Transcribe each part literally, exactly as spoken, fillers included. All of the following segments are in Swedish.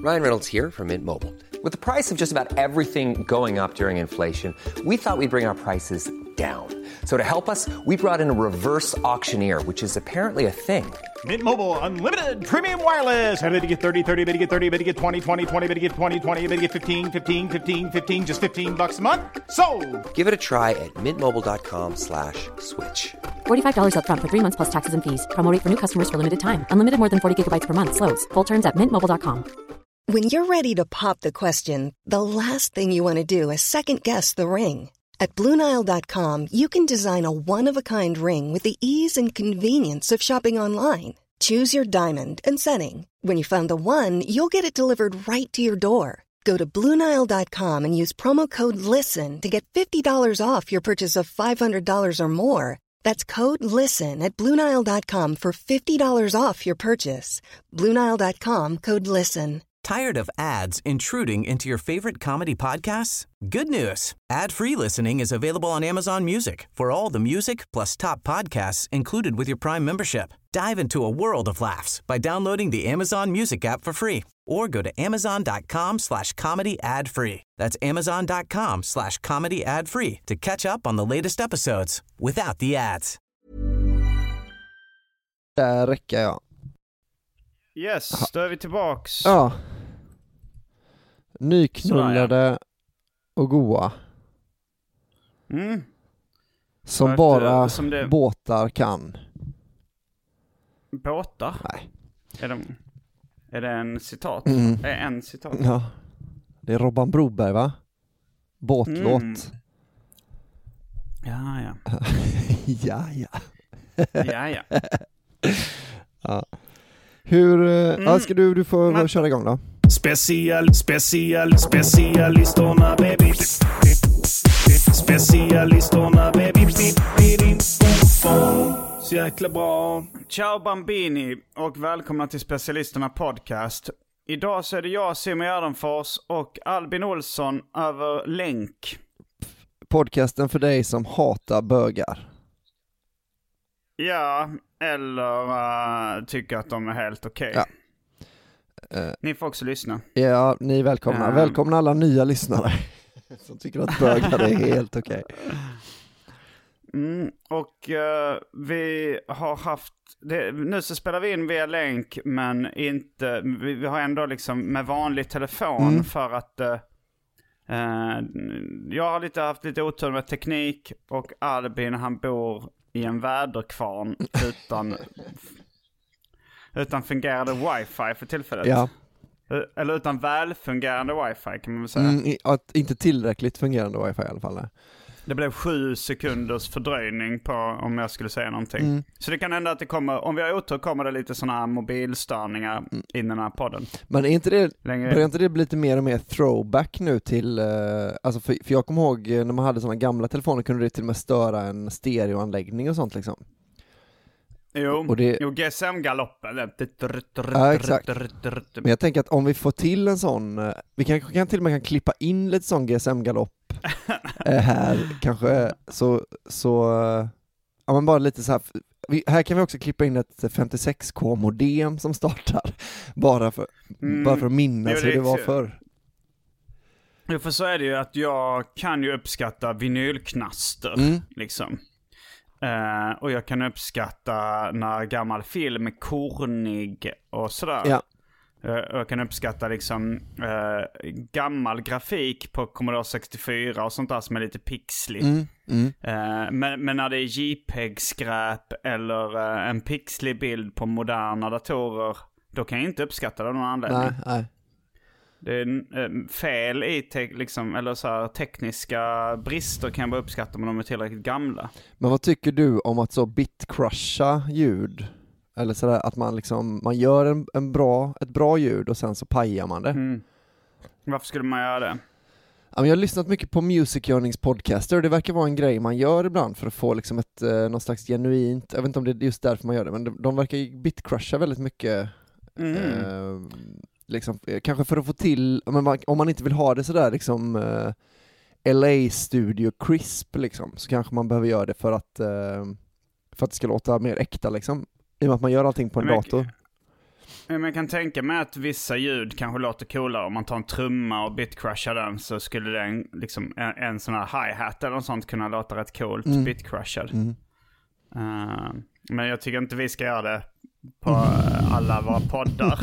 Ryan Reynolds here from Mint Mobile. With the price of just about everything going up during inflation, we thought we'd bring our prices down. So to help us, we brought in a reverse auctioneer, which is apparently a thing. Mint Mobile Unlimited Premium Wireless. How to get thirty, thirty, how to get thirty, how to get twenty, twenty, twenty, how to get twenty, twenty, how to get fifteen, fifteen, fifteen, fifteen, just fifteen bucks a month? Sold! Give it a try at mintmobile.com slash switch. forty-five dollars up front for three months plus taxes and fees. Promo rate for new customers for limited time. Unlimited more than forty gigabytes per month. Slows full terms at mint mobile dot com. When you're ready to pop the question, the last thing you want to do is second-guess the ring. At Blue Nile dot com, you can design a one-of-a-kind ring with the ease and convenience of shopping online. Choose your diamond and setting. When you find the one, you'll get it delivered right to your door. Go to Blue Nile dot com and use promo code LISTEN to get fifty dollars off your purchase of five hundred dollars or more. That's code LISTEN at Blue Nile dot com for fifty dollars off your purchase. Blue Nile dot com, code LISTEN. Tired of ads intruding into your favorite comedy podcasts? Good news. Ad-free listening is available on Amazon Music for all the music plus top podcasts included with your Prime membership. Dive into a world of laughs by downloading the Amazon Music app for free or go to amazon.com slash comedy ad free. That's amazon.com slash comedy ad free to catch up on the latest episodes without the ads. Där räcker jag. Yes, då är vi tillbaks. Ja. Nyknullade Sådär, och goa. Mm. Som Att, bara som det- båtar kan. Båtar? Nej. Är, de, är det en citat? Mm. Är en citat? Ja. Det är Robban Broberg, va? Båtlåt. Mm. Ja, ja. ja, ja. Ja, ja. ja. Hur, mm. ja, ska du, du får Men... köra igång då. Special, special, specialistorna baby. Specialistorna baby. Så jäkla bra. Ciao Bambini och välkomna till Specialisterna podcast. Idag så är det jag, Simon Gärdenfors och Albin Olsson över länk. Podcasten för dig som hatar bögar. Ja, eller uh, tycker att de är helt okej. Okay. Ja. Uh, ni får också lyssna. Ja, ni är välkomna. Uh. Välkomna alla nya lyssnare som tycker att bögar är helt okej. Okay. Mm, och uh, vi har haft det, nu så spelar vi in via länk, men inte vi, vi har ändå liksom med vanlig telefon mm. för att uh, uh, jag har lite haft lite otur med teknik och Albin han bor i en väderkvarn utan utan fungerande wifi för tillfället. Ja. Eller utan välfungerande wifi kan man väl säga. Mm, att inte tillräckligt fungerande wifi i alla fall. Nej. Det blev sju sekunders fördröjning på om jag skulle säga någonting. Mm. Så det kan hända att det kommer, om vi har otur kommer det lite sådana här mobilstörningar mm. in i den här podden. Men är inte det, Längre... börjar inte det bli lite mer och mer throwback nu till, uh, alltså för, för jag kommer ihåg när man hade sådana gamla telefoner kunde det till och med störa en stereoanläggning och sånt liksom. Jo, och det... jo G S M-galoppen. Ja, exakt. Men jag tänker att om vi får till en sån, vi kanske kan till och med kan klippa in lite sån G S M-galopp här kanske, så, så ja men bara lite så här, vi, här kan vi också klippa in ett femtiosex K-modem som startar, bara för, mm. bara för att minnas jo, hur det var förr. Jo, för så är det ju att jag kan ju uppskatta vinylknaster, mm. liksom. Uh, och jag kan uppskatta när gammal film är kornig och sådär. Ja. Uh, och jag kan uppskatta liksom uh, gammal grafik på Commodore sextiofyra och sånt där som är lite pixlig. Mm. Mm. Uh, men, men när det är JPEG-skräp eller uh, en pixlig bild på moderna datorer, då kan jag inte uppskatta det av någon anledning. Nej, nej. Det är äh, fel i te- liksom, eller så här, tekniska brister kan jag bara uppskatta om de är tillräckligt gamla. Men vad tycker du om att så bitcrusha ljud? Eller sådär att man liksom, man gör en, en bra, ett bra ljud och sen så pajar man det. Mm. Varför skulle man göra det? Jag har lyssnat mycket på Music Yearnings podcaster och det verkar vara en grej man gör ibland för att få liksom ett, eh, någon slags genuint, jag vet inte om det är just därför man gör det, men de, de verkar ju bitcrusha väldigt mycket. Mm. Eh, liksom, kanske för att få till, men man, om man inte vill ha det sådär liksom eh, L A Studio crisp liksom, så kanske man behöver göra det för att, eh, för att det ska låta mer äkta liksom, i och med att man gör allting på en men, dator. Men jag kan tänka mig att vissa ljud kanske låter coolare. Om man tar en trumma och bitcrushar den så skulle den, liksom, en, en sån här hi-hat eller något sånt kunna låta rätt coolt, mm. bitcrushad. Mm. Uh, men jag tycker inte vi ska göra det på uh, alla våra poddar.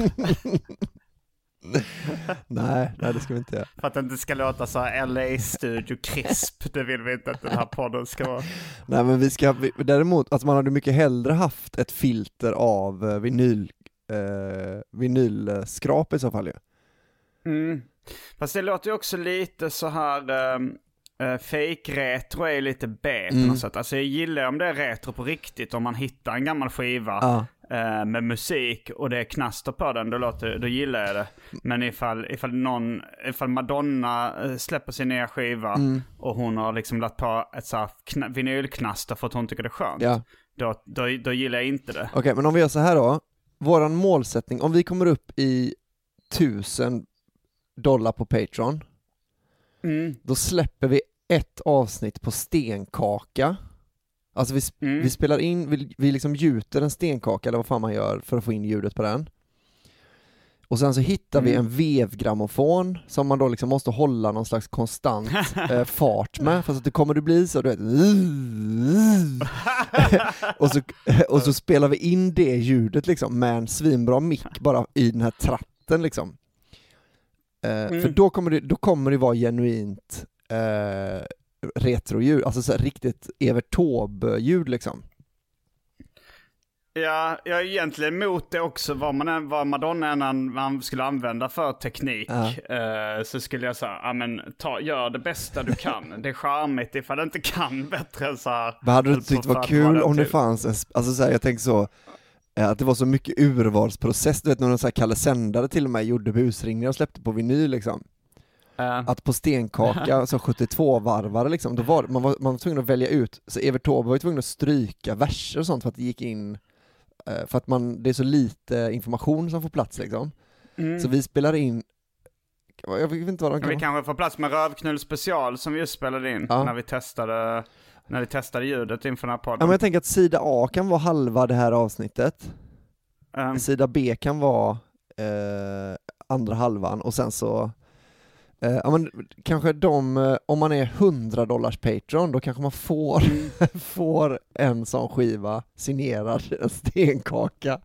nej, nej, det ska vi inte göra. För att det inte ska låta så här L A-studio crisp. Det vill vi inte att den här podden ska vara. Nej, men vi ska, däremot, alltså man hade mycket hellre haft ett filter av vinyl eh, vinylskrap i så fall ju. Mm. Fast det låter ju också lite så här um, uh, fake-retro är lite B på mm. något sätt. Alltså jag gillar om det är retro på riktigt, om man hittar en gammal skiva ah. uh, med musik och det är knaster på den, då, låter, då gillar jag det. Men ifall, ifall, någon, ifall Madonna uh, släpper sin nya skiva mm. och hon har liksom lagt på ett så här kn- vinylknaster för att hon tycker det är skönt, ja. då, då, då gillar jag inte det. Okej, okay, men om vi gör så här då. Våran målsättning, om vi kommer upp i tusen dollar på Patreon, mm. då släpper vi ett avsnitt på stenkaka. Alltså vi, mm. vi spelar in, vi, vi liksom gjuter en stenkaka eller vad fan man gör för att få in ljudet på den. Och sen så hittar mm. vi en vevgrammofon som man då liksom måste hålla någon slags konstant eh, fart med, fast att det kommer att bli så, du vet. och, så, och så spelar vi in det ljudet liksom med en svinbra mick bara i den här tratten liksom. Eh, mm. För då kommer det, då kommer det vara genuint eh, retroljud, alltså så här riktigt Evert Taube-ljud liksom. Ja, jag är egentligen emot det också, vad, man, vad Madonna än man skulle använda för teknik. Ja. Eh, så skulle jag säga, ja men ta, gör det bästa du kan. Det är charmigt ifall du inte kan bättre än så här. Men hade du tyckt det var kul om det fanns en, alltså så här, jag tänker så, att det var så mycket urvalsprocess, du vet när någon så här Kalle Sändare till och med gjorde busringningar och släppte på vinyl liksom. Uh. Att på stenkaka, så sjuttiotvå-varvare liksom, då var man, var man var tvungen att välja ut, så Evert Taube var ju tvungen att stryka verser och sånt för att det gick in, för att man, det är så lite information som får plats liksom. Mm. Så vi spelar in, jag vet inte vad de kan. Vi kanske får plats med Rövknull special som vi just spelade in ja. när vi testade när vi testade ljudet inför den här podden. Ja, men jag tänker att sida A kan vara halva det här avsnittet. Um. Sida B kan vara eh, andra halvan och sen så Uh, ja, men kanske de, uh, om man är hundra dollars Patreon, då kanske man får, får en sån skiva signerad, en stenkaka.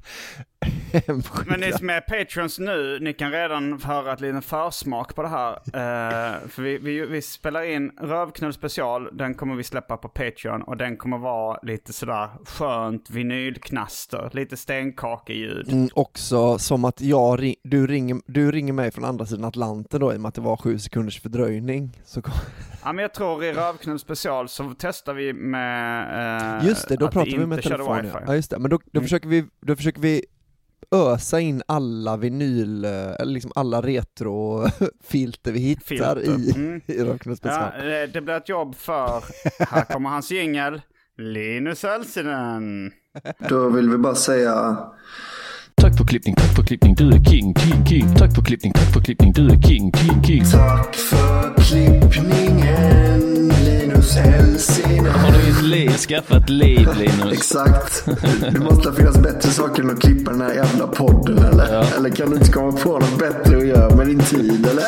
Men ni som är Patreons nu, ni kan redan höra ett litet försmak på det här. Uh, för vi, vi, vi spelar in Rövknull special, den kommer vi släppa på Patreon och den kommer vara lite sådär skönt vinylknaster, lite stenkake-ljud. Mm, också som att jag ring, du, ringer, du ringer mig från andra sidan Atlanten då, i och med att det var sju sekunders fördröjning. Så kom... Ja, men jag tror i Rövknull special så testar vi med uh, just det, då pratar vi med telefon. Ja. Ja, just det. Men då, då, mm. försöker vi, då försöker vi ösa in alla vinyl, eller liksom alla retrofilter vi hittar filter. i, mm. i Rövknull special. Ja, det blir ett jobb för, här kommer hans jingel, Linus Elsinen. Då vill vi bara säga tack för klippning, tack för klippning, du är king, king, king. Tack för klippning, tack för klippning, du är king, king, king. Tack för klippningen, Linus Elsinen. Har du ett liv, skaffat liv, Linus? Exakt. Det måste finnas bättre saker än att klippa den här jävla podden, eller? Ja. Eller kan du inte komma på något bättre att göra med din tid, eller?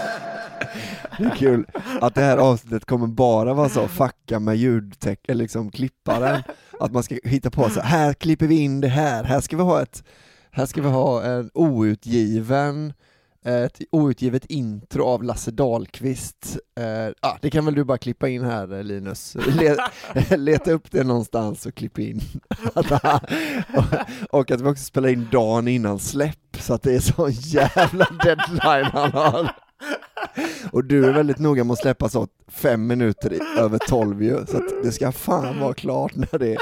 Det är kul att det här avsnittet kommer bara vara så fucka med ljudtech, eller liksom klipparen. Att man ska hitta på så här klipper vi in det här. Här ska vi ha ett här ska vi ha en outgiven ett outgivet intro av Lasse Dahlqvist. Eh, ah, det kan väl du bara klippa in här, Linus. Leta, leta upp det någonstans och klippa in. och, och att vi också spelar in dagen innan släpp, så att det är så jävla deadline han har. Och du är väldigt noga med att släppa så fem minuter i, över tolv ju, så att det ska fan vara klart när det är.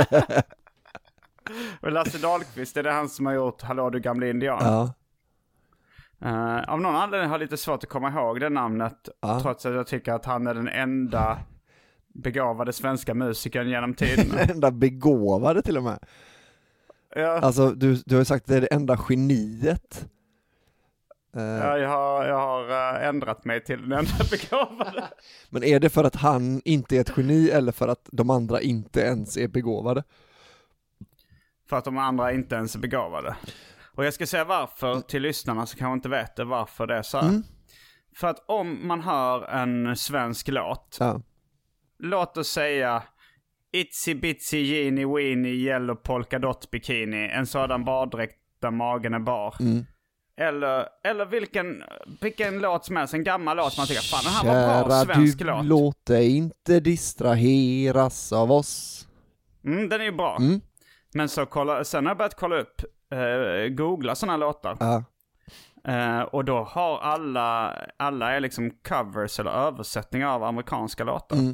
Och Lasse Dahlqvist, är det han som har gjort Hallå du gamla indian? Ja. Uh, av någon anledning har jag lite svårt att komma ihåg det namnet, ja. Trots att jag tycker att han är den enda begåvade svenska musikern genom tiden. Den enda begåvade till och med. Ja. Alltså du, du har sagt att det är det enda geniet. Uh, ja, jag har, jag har uh, ändrat mig till den enda begåvade. Men är det för att han inte är ett geni eller för att de andra inte ens är begåvade? För att de andra inte ens är begåvade. Och jag ska säga varför till lyssnarna så kanske inte vet det, varför det är så här. Mm. För att om man hör en svensk låt, ja. låt oss säga Itsy bitsy genie weenie yellow polka dot bikini, en sådan baddräkt där magen är bar. Mm. Eller, eller vilken, vilken låt som helst, en gammal låt man tycker, fan den här var bra svensk du låt. Låt dig inte distraheras av oss. Mm, den är ju bra. Mm. Men så kolla, sen har jag börjat kolla upp, eh, googla sådana låtar. Ja. Eh, och då har alla, alla är liksom covers eller översättningar av amerikanska låtar. Mm.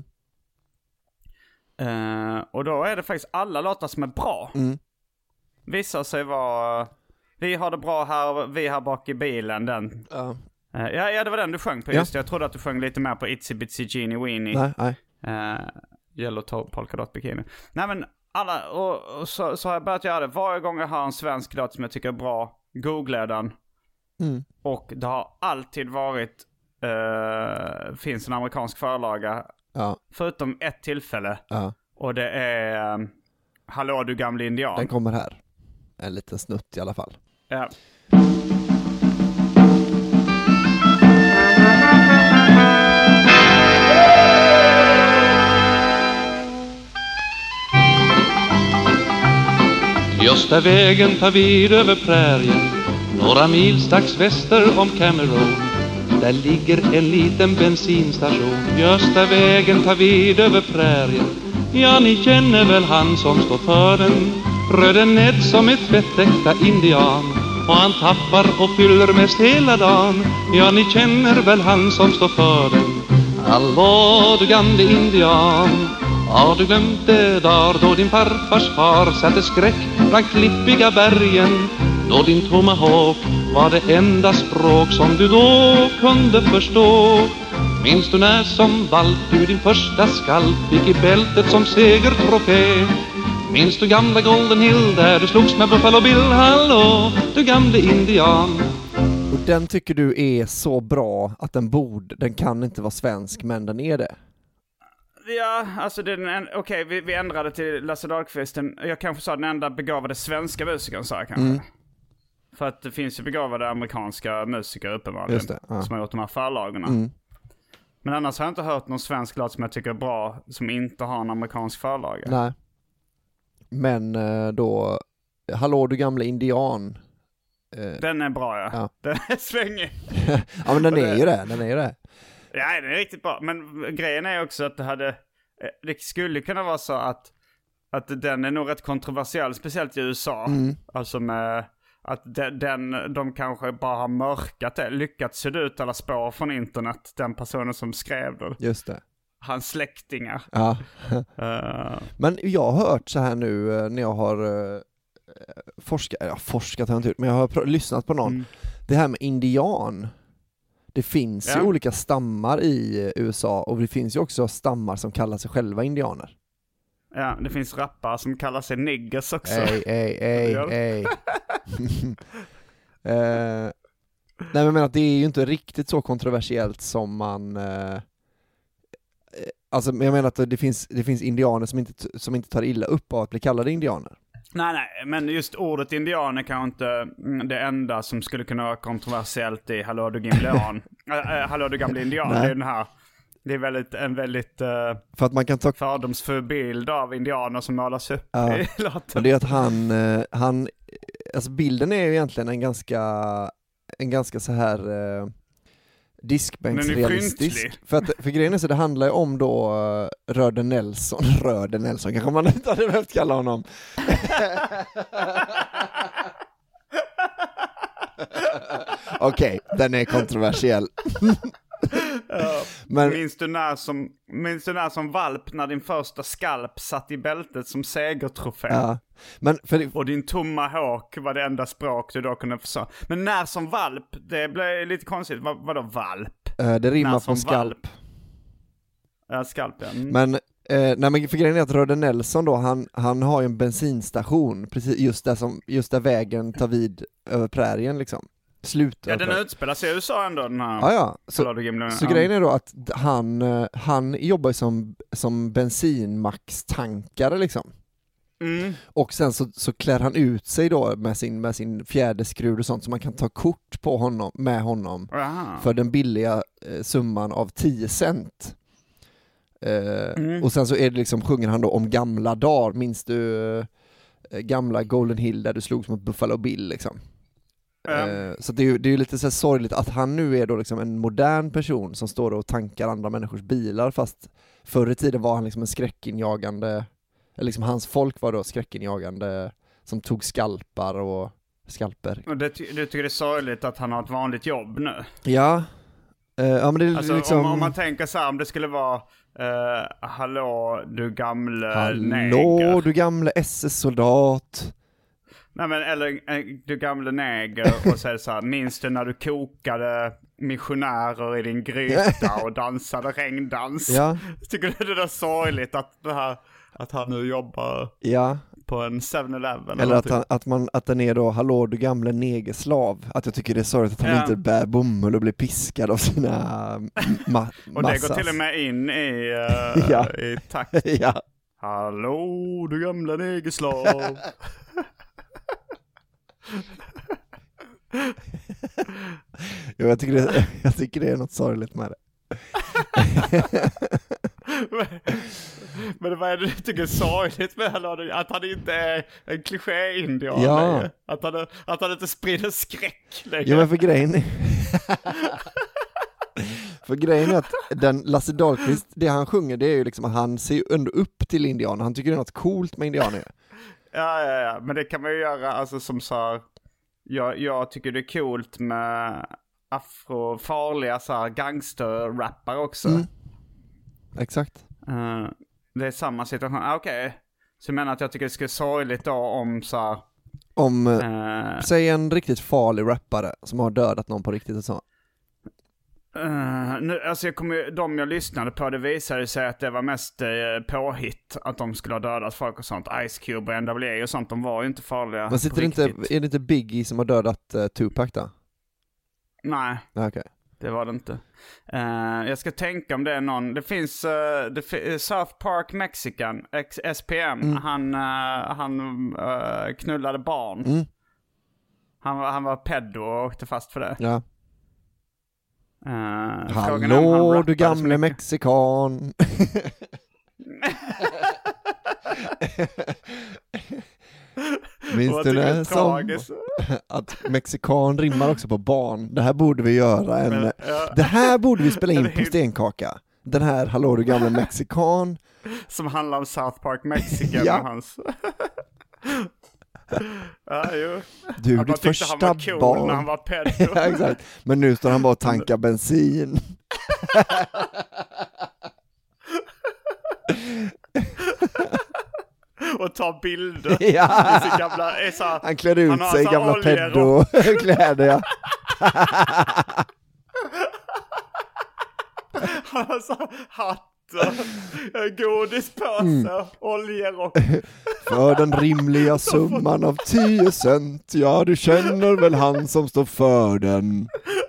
Eh, och då är det faktiskt alla låtar som är bra. Mm. Visar sig vara, vi har det bra här, vi här bak i bilen, den. Ja. Uh, ja, ja, det var den du sjöng på, Ja. just det. Jag trodde att du sjöng lite mer på Itsy Bitsy Genie Weenie. Nej, nej. Uh, Yellow to- Polka Dot Bikini. Nej men, alla, och, och så, så har jag börjat göra det. Varje gång jag har en svensk låt som jag tycker är bra, googlar den. Mm. Och det har alltid varit, uh, finns en amerikansk förlaga. Ja. Förutom ett tillfälle. Ja. Och det är um, Hallå du gamle indian. Den kommer här. En liten snutt i alla fall. Ja. Gösta vägen tar vid över prärien, några mil strax väster om Cameron. Där ligger en liten bensinstation. Gösta vägen tar vid över prärien. Ja, ni känner väl han som står för den, Röde Ned som är tvättäkta indian. Och han tappar och fyller mest hela dagen. Ja, ni känner väl han som står för den. Hallå du gamle indian, har du glömt det där då din farfars far satte skräck bland klippiga bergen? Då din tomahawk var det enda språk som du då kunde förstå. Minns du när som valp du din första skalp fick i bältet som segertrofé? Minns du gamla Golden Hill där du slogs med Buffalo Bill? Hallå, du gamle indian. Och den tycker du är så bra att den borde, den kan inte vara svensk, men den är det. Ja, alltså den, okej, okay, vi, vi ändrade till Lasse Dahlqvist. Jag kanske sa den enda begåvade svenska musikern, sa jag kanske. Mm. För att det finns ju begåvade amerikanska musiker uppenbarligen. Just det, ja. Som har gjort de här förlagarna. Mm. Men annars har jag inte hört någon svensk låt som jag tycker är bra som inte har en amerikansk förlaga. Nej. Men då, Hallå du gamla indian. Den är bra, ja. ja. Den är svängig. Ja, men den är det, ju det. Den är ju det. Ja, den är riktigt bra. Men grejen är också att det hade, det skulle kunna vara så att, att den är nog rätt kontroversiell, speciellt i U S A. Mm. Alltså med att den, den, de kanske bara har mörkat det, lyckats se ut alla spår från internet, den personen som skrev det. Just det. Hans släktingar. Ja. uh. Men jag har hört så här nu när jag har uh, forskat, ja, forskat har jag inte gjort, men jag har pr- lyssnat på någon. Mm. Det här med indian. Det finns ja. ju olika stammar i U S A och det finns ju också stammar som kallar sig själva indianer. Ja, det finns rappare som kallar sig niggers också. Ej, ej, ej, ej. uh, nej, men att det är ju inte riktigt så kontroversiellt som man... Uh, alltså, jag menar att det finns, det finns indianer som inte, som inte tar illa upp av att bli kallade indianer. Nej, nej, men just ordet indianer kan inte det enda som skulle kunna vara kontroversiellt i Hallå du gamle indian. äh, Hallå du gamle indian, det är den här. Det är väldigt, en väldigt uh, för att man kan ta... fördomsfull bild av indianer som målas upp ja. i låten. Men det är att han, han, alltså bilden är ju egentligen en ganska, en ganska så här uh, diskbänksrealistisk. För, att, för grejen är så det handlar ju om då uh, Röde Nelson, Röde Nelson kanske man inte hade behövt kalla honom. Okej, okay, den är kontroversiell. Uh, men, minns, du när som, minns du när som valp när din första skalp satt i bältet som segertrofé? Ja, men för det... Och din tomahawk var det enda språk du då kunde förstå. Men när som valp, det blev lite konstigt. Vad, vadå valp? Uh, det rimmar från skalp. Ja, skalp, ja. Mm. Men, uh, nej, men för grejen är att Röde Nelson då, han, han har ju en bensinstation precis just där, som, just där vägen tar vid över prärien liksom. Slut. Ja, den utspelar sig i U S A ändå, den här. Ja, ja. Så, så ja. grejen är då att han, han jobbar som, som bensinmaxtankare liksom. Mm. Och sen så, så klär han ut sig då med sin, med sin fjäderskrud och sånt, så man kan ta kort på honom, med honom Aha. för den billiga eh, summan av tio cent. Eh, mm. Och sen så är det liksom, sjunger han då om gamla dagar. Minns du eh, gamla Golden Hill där du slogs mot Buffalo Bill liksom? Mm. Eh, så det är ju det är ju lite så här sorgligt att han nu är då liksom en modern person som står och tankar andra människors bilar, fast förr i tiden var han liksom en skräckinjagande, eller liksom hans folk var då skräckinjagande som tog skalpar och skalper. Och det, ty- du tycker det är sorgligt att han har ett vanligt jobb nu? Ja. Uh, ja men det är alltså, liksom... om, om man tänker så här, om det skulle vara uh, hallå du gamle Hallå neger. du gamle S S-soldat. Nej men eller uh, du gamle neger och så är det så här, minns du när du kokade missionärer i din gryta och dansade regndans? Ja. Tycker du det är sorgligt att det här, att han nu jobbar ja. på en seven eleven? Eller att, han, att, man, att den är då, hallå du gamle negerslav. Att jag tycker det är sorgligt att han ja. inte bär bomull och blir piskad av sina ma- och det går till och med in i, uh, ja. i takt. ja. Hallå du gamla negerslav. jo, jag, tycker det, jag tycker det är något sorgligt med det. Men vad är det du tycker är sorgligt med honom? Att han inte är en kliché-indian? Ja. Att han, att han inte sprider skräck längre? Jo, men för grejen är... för grejen är att den Lasse Dahlqvist, det han sjunger, det är ju liksom att han ser ju ändå upp till indianer. Han tycker det är något coolt med indianer. Ja, ja, ja. Men det kan man ju göra, alltså som så. Jag, jag tycker det är coolt med afrofarliga så här gangsterrappar också. Mm. Exakt. Uh, det är samma situation. Ah, Okej. Okay. Så jag menar att jag tycker det skulle vara sorgligt då om så här, om, uh, säg en riktigt farlig rappare som har dödat någon på riktigt och så. Uh, nu, alltså jag kommer, de jag lyssnade på, det visade sig att det var mest uh, påhitt att de skulle ha dödat folk och sånt. Ice Cube och N W A och sånt, de var ju inte farliga. Men sitter inte, är det inte Biggie som har dödat uh, Tupac då? Nej, okay. Det var det inte. Uh, jag ska tänka om det är någon. Det finns uh, det f- South Park Mexican, S P M. Mm. Han, uh, han uh, knullade barn. Mm. Han, han var pedo och åkte fast för det. Ja. Uh, Hallå du gamle mexikan. Minns du när som att mexikan rimmar också på barn? Det här borde vi göra en, Men, ja. Det här borde vi spela in på Stenkaka. Den här Hallå du gamle mexikan som handlar om South Park Mexican. ja. Och hans ja, jo. Du, ditt första han var cool barn när han var pedo. ja, exakt. Men nu står han bara och tankar bensin. och tar bilder. Ja. I sin gamla, så, han klär ut han sig i gamla pedo-kläder. Ja. Han har så hatt och godispåse, mm. oljerock. För den rimliga summan av tio cent. Ja, du känner väl han som står för den.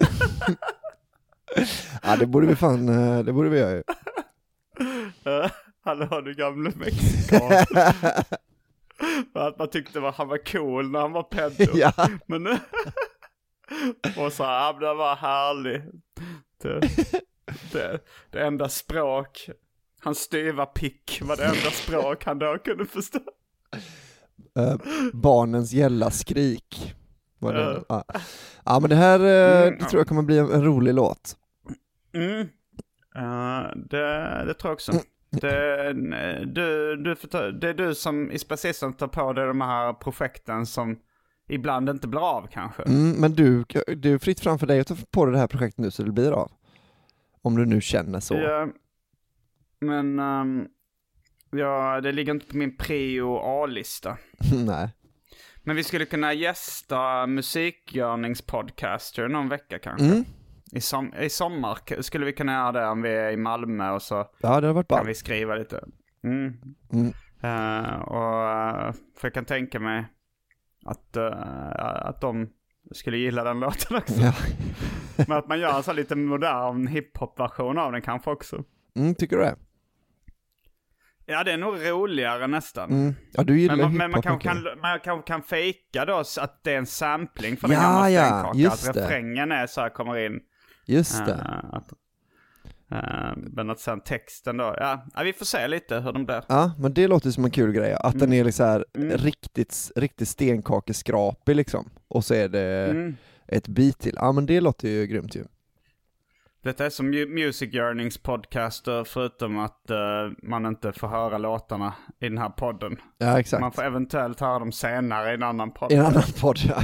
Ja, det borde vi fan, det borde vi göra. Uh, hallå du gamla mexikan. Att man tyckte att han var cool när han var pedo. Ja. Men och så här, det var härligt. Det, det, det enda språk, hans styva pick var det enda språk han då kunde förstå. Uh, barnens gälla skrik. Var det? Uh. Ah. Ja, men det här uh, mm, det tror jag kommer bli en, en rolig låt. Mm. Uh, det, det tror jag också. Mm. Det, du, du, det är du som i speciellt tar på dig de här projekten som ibland inte blir av kanske. Mm, men du, du är fritt framför dig att ta på dig det här projektet nu så det blir av. Om du nu känner så. Ja, men um, ja, det ligger inte på min prio A-lista. Nej. Men vi skulle kunna gästa musikgörningspodcaster någon vecka kanske. Mm. I, som, I sommar skulle vi kunna göra det om vi är i Malmö och så ja, det har varit bra. Kan vi skriva lite. Mm. Mm. Uh, och uh, för jag kan tänka mig att, uh, att de skulle gilla den låten också. Ja. Men att man gör en så lite modern hiphop-version av den kanske också. Mm, tycker du det? Ja, det är nog roligare nästan. Mm. Ja, du gillar men, men man hiphop kan, mycket. kan, man kan, kan fejka då så att det är en sampling för Ja, den gamla ja, stenkaka. just att det. refrängen är så här, kommer in. Just det. Uh, att, uh, men att sen texten då, ja, ja, vi får se lite hur de blir. Ja, men det låter som en kul grej. Att Mm. den är liksom här Mm. riktigt, riktigt stenkakeskrapig liksom. Och så är det Mm. ett bit till. Ja, men det låter ju grymt ju. Detta är som Music Yearnings podcaster förutom att uh, man inte får höra låtarna i den här podden. Ja, exakt. Man får eventuellt höra dem senare i en annan podd. I en annan podd, ja.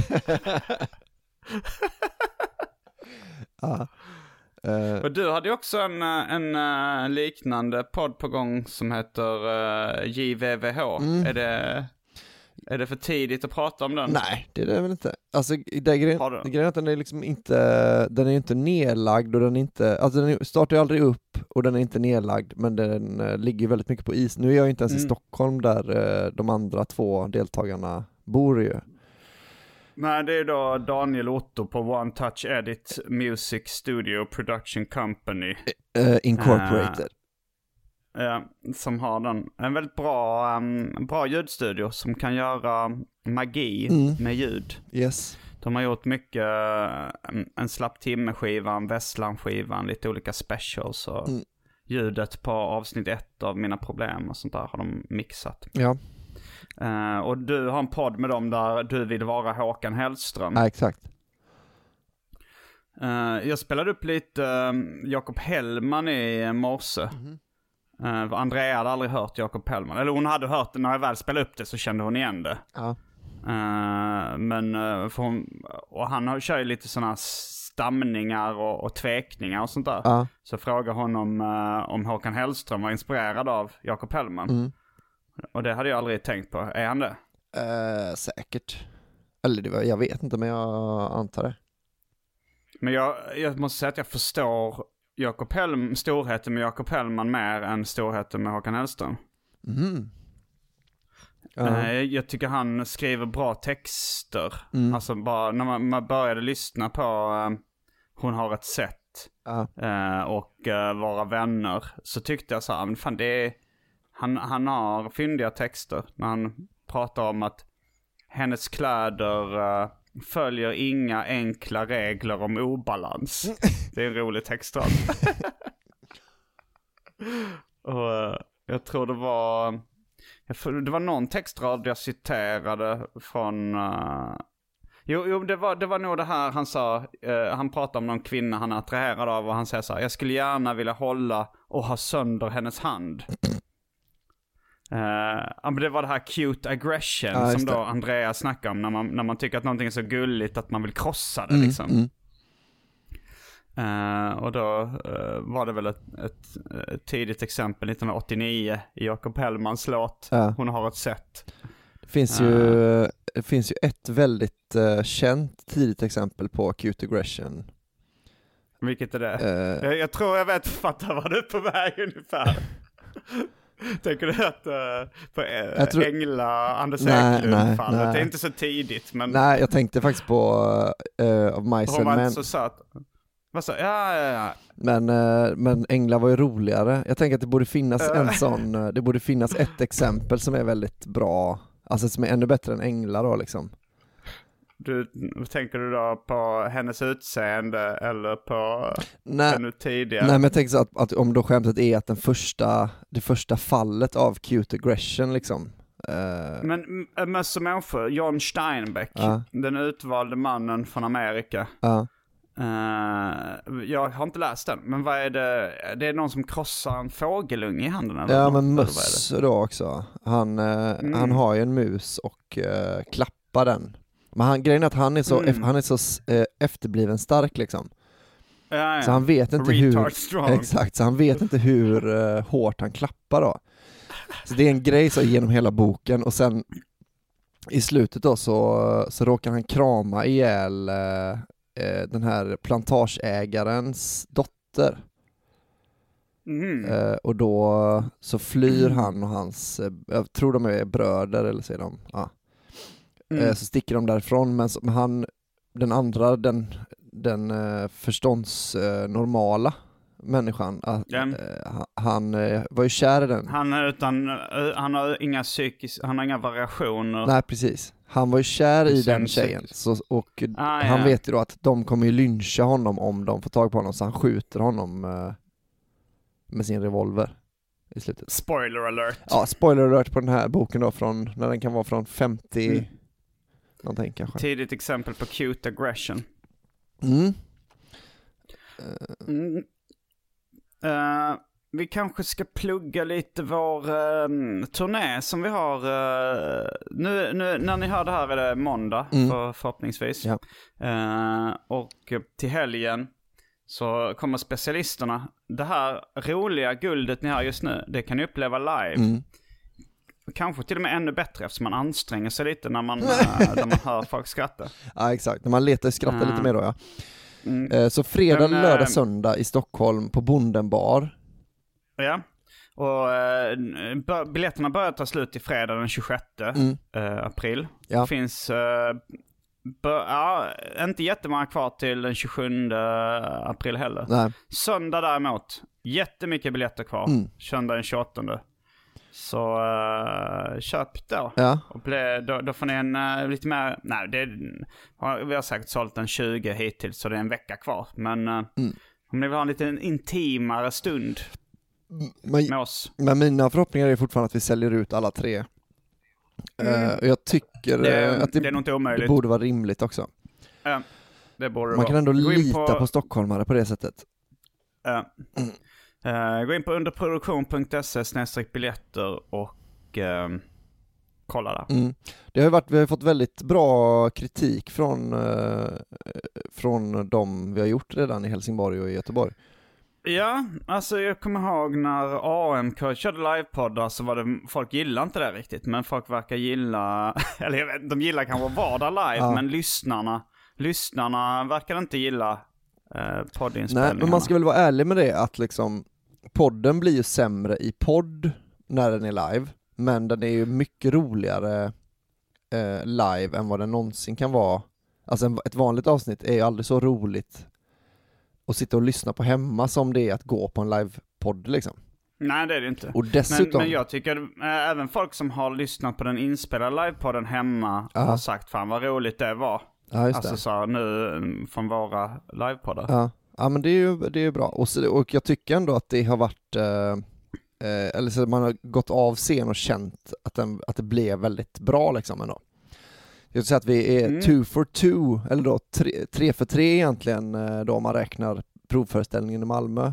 Ja. Uh, Och du hade ju också en, en, en liknande podd på gång som heter uh, J V V H. Mm. Är det... Är det för tidigt att prata om den? nej, det är det väl inte. Alltså, det grejen, Har du? det grejen är att den är liksom inte, den är ju inte nedlagd och den är inte, alltså den är, startar ju aldrig upp och den är inte nedlagd, men den uh, ligger väldigt mycket på is. Nu är jag inte ens Mm. i Stockholm där uh, de andra två deltagarna bor ju. Nej, det är då Daniel Otto på One Touch Edit Music Studio Production Company. Uh, incorporated. Ja, som har den. En väldigt bra, um, bra ljudstudio som kan göra magi Mm. med ljud. Yes. De har gjort mycket, en, en slapp timme-skivan, Vesslan-skivan, lite olika specials och Mm. ljudet på avsnitt ett av Mina problem och sånt där har de mixat. Ja. Uh, och du har en podd med dem där du vill vara Håkan Hellström. Ja, exakt. Uh, jag spelade upp lite uh, Jakob Hellman i morse. Mm. Uh, Andrea hade aldrig hört Jakob Hellman. Eller hon hade hört det, när jag väl spelade upp det så kände hon igen det. Ja. Uh, men uh, för hon, och han har, kör ju lite sådana stamningar och, och tvekningar och sånt där. Ja. Så frågade hon om, uh, om Håkan Hellström var inspirerad av Jakob Hellman. Mm. Och det hade jag aldrig tänkt på. Är han det? Uh, säkert. Eller det var, jag vet inte, men jag antar det. Men jag, jag måste säga att jag förstår Jakob Hellman, storheten med Jakob Hellman mer än storheten med Håkan Hellström. Mm. Ja. Uh, jag tycker han skriver bra texter. Mm. Alltså bara när man, man började lyssna på uh, Hon har ett sätt Ja. uh, och uh, Våra vänner, så tyckte jag så här, men fan det är, han, han har fyndiga texter när han pratar om att hennes kläder uh, följer inga enkla regler om obalans. Det är en rolig textrad. Och uh, jag tror det var jag, det var någon textrad jag citerade från uh, jo, jo det, var, det var nog det här han sa, uh, han pratade om någon kvinna han är attraherad av och han säger så här: jag skulle gärna vilja hålla och ha sönder hennes hand. Uh, ja, men det var det här cute aggression ja, som då det. Andrea snackar om när man, när man tycker att någonting är så gulligt att man vill krossa det Mm, liksom. mm. Uh, och då uh, var det väl ett, ett, ett tidigt exempel nittonhundraåttionio i Jakob Hellmans låt Ja. Hon har ett sätt. Det finns ju, uh. det finns ju ett väldigt uh, känt tidigt exempel på cute aggression. Vilket är det? Uh. Jag, jag tror jag vet fatta vad du är på väg ungefär. Tänker du att uh, på uh, tror... Engla Anders nej, Eklund-fallet? nej, nej. Det är inte så tidigt, men... Nej, jag tänkte faktiskt på uh, Of Mice Hon and var Men. inte så söt. Vad sa? Ja, ja, ja. Men, uh, men Engla var ju roligare. Jag tänker att det borde finnas en sån, uh, det borde finnas ett exempel som är väldigt bra, alltså som är ännu bättre än Engla då liksom. Du, tänker du då på hennes utseende eller på Nej, ännu tidigare? nej men jag tänker så att, att om då skämtet är att den första, det första fallet av cute aggression liksom. Uh, Men, men som människor, John Steinbeck, ja. den utvalde mannen från Amerika. Ja. Uh, jag har inte läst den, men vad är det? Det är någon som krossar en fågelunge i handen eller Ja, något, men eller möss då också. Han, uh, Mm. han har ju en mus och uh, klappar den. Men han, grejen är att han är så, Mm. han är så uh, efterbliven stark liksom. Ja, ja. Så han vet inte Retard hur strong. exakt, så han vet inte hur uh, hårt han klappar då. Så det är en grej så genom hela boken och sen i slutet då så, så råkar han krama ihjäl uh, uh, den här plantageägarens dotter. Mm. Uh, och då så flyr han och hans, uh, jag tror de är bröder eller så är de, ja. Mm. Uh, så sticker de därifrån, men, så, men han, den andra, den, den uh, förståndsnormala människan. Att, ja. eh, han eh, var ju kär i den. Han, utan, han har inga psykis, han har inga variationer. Nej, precis. Han var ju kär i den tjejen. Så, och ah, han ja. vet ju då att de kommer ju lyncha honom om de får tag på honom. Så han skjuter honom eh, med sin revolver i slutet. Spoiler alert. Ja, spoiler alert på den här boken då, från, när den kan vara från femtio mm. någonting kanske. Tidigt exempel på cute aggression. Mm. Mm. Uh, vi kanske ska plugga lite vår uh, turné som vi har. Uh, nu, nu när ni hör det här är det måndag mm. för, förhoppningsvis. Ja. Uh, och till helgen så kommer specialisterna. Det här roliga guldet ni har just nu, det kan ni uppleva live. Mm. Kanske till och med ännu bättre eftersom man anstränger sig lite när man, när man hör folk skratta. Ja, exakt. När man letar och skrattar uh. lite mer då, ja. Mm. Så fredag, Men, lördag, söndag i Stockholm på Bondenbar. Ja, och äh, biljetterna börjar ta slut i fredag den tjugosjätte mm. äh, april. Ja. Det finns äh, bör, ja, inte jättemånga kvar till den tjugosjunde april heller. Nej. Söndag däremot, jättemycket biljetter kvar. Mm. Söndag den tjugoåttonde. Så uh, köp då. Ja. Och ble, då, då får ni en uh, lite mer... Nej, det, vi har säkert sålt en tjugo hittills så det är en vecka kvar. Men uh, mm. om ni vill ha en lite intimare stund men, med oss. Men mina förhoppningar är fortfarande att vi säljer ut alla tre. Mm. Uh, jag tycker det, att det, det, är nog inte omöjligt. Det borde vara rimligt också. Uh, det borde Man vara. kan ändå Gå lita på, på stockholmare på det sättet. Uh, mm. Uh, gå in på underproduktion punkt se snedstreck biljetter och uh, kolla där. Mm. Det har ju varit, vi har fått väldigt bra kritik från, uh, från de vi har gjort redan i Helsingborg och i Göteborg. Ja, alltså jag kommer ihåg när A M K körde livepoddar så var det, folk gillar inte det riktigt, men folk verkar gilla, eller jag vet, de gillar kanske att vara där live, ja. men lyssnarna, lyssnarna verkar inte gilla uh, poddinspelningarna. Nej, men man ska väl vara ärlig med det, att liksom podden blir ju sämre i podd när den är live, men den är ju mycket roligare eh, live än vad den någonsin kan vara. Alltså en, ett vanligt avsnitt är ju aldrig så roligt att sitta och lyssna på hemma som det är att gå på en livepodd liksom. Nej, det är det inte. Och dessutom... men, men jag tycker äh, även folk som har lyssnat på den inspelade livepodden hemma Aha. har sagt fan vad roligt det var. Ja, just alltså det. Så nu från våra livepoddar. Ja. Ja, men det är ju det är bra. Och, så, och jag tycker ändå att det har varit eh, eh, eller så man har gått av scen och känt att, den, att det blev väldigt bra liksom ändå. Jag vill säga att vi är mm. two for two, eller då tre, tre för tre egentligen då man räknar provföreställningen i Malmö.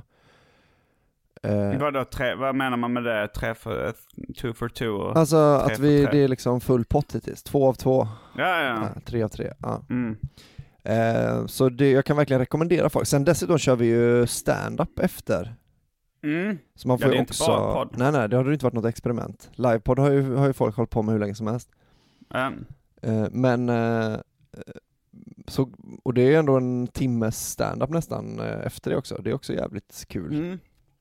Eh, vad, då, tre, vad menar man med det? Tre för, two for two? Och alltså att vi, det är liksom full pott hittills. Två av två. Ja, ja. ja tre av tre. Ja. Mm. Eh, så det, jag kan verkligen rekommendera folk. Sen dessutom kör vi ju stand-up efter. Mm. Så man får ja, det är också... inte bara podd. Nej, nej, det har ju inte varit något experiment. Livepodd har ju, har ju folk hållit på med hur länge som helst. Mm. Eh, men eh, så, och det är ändå en timmes stand-up nästan eh, efter det också. Det är också jävligt kul. Mm.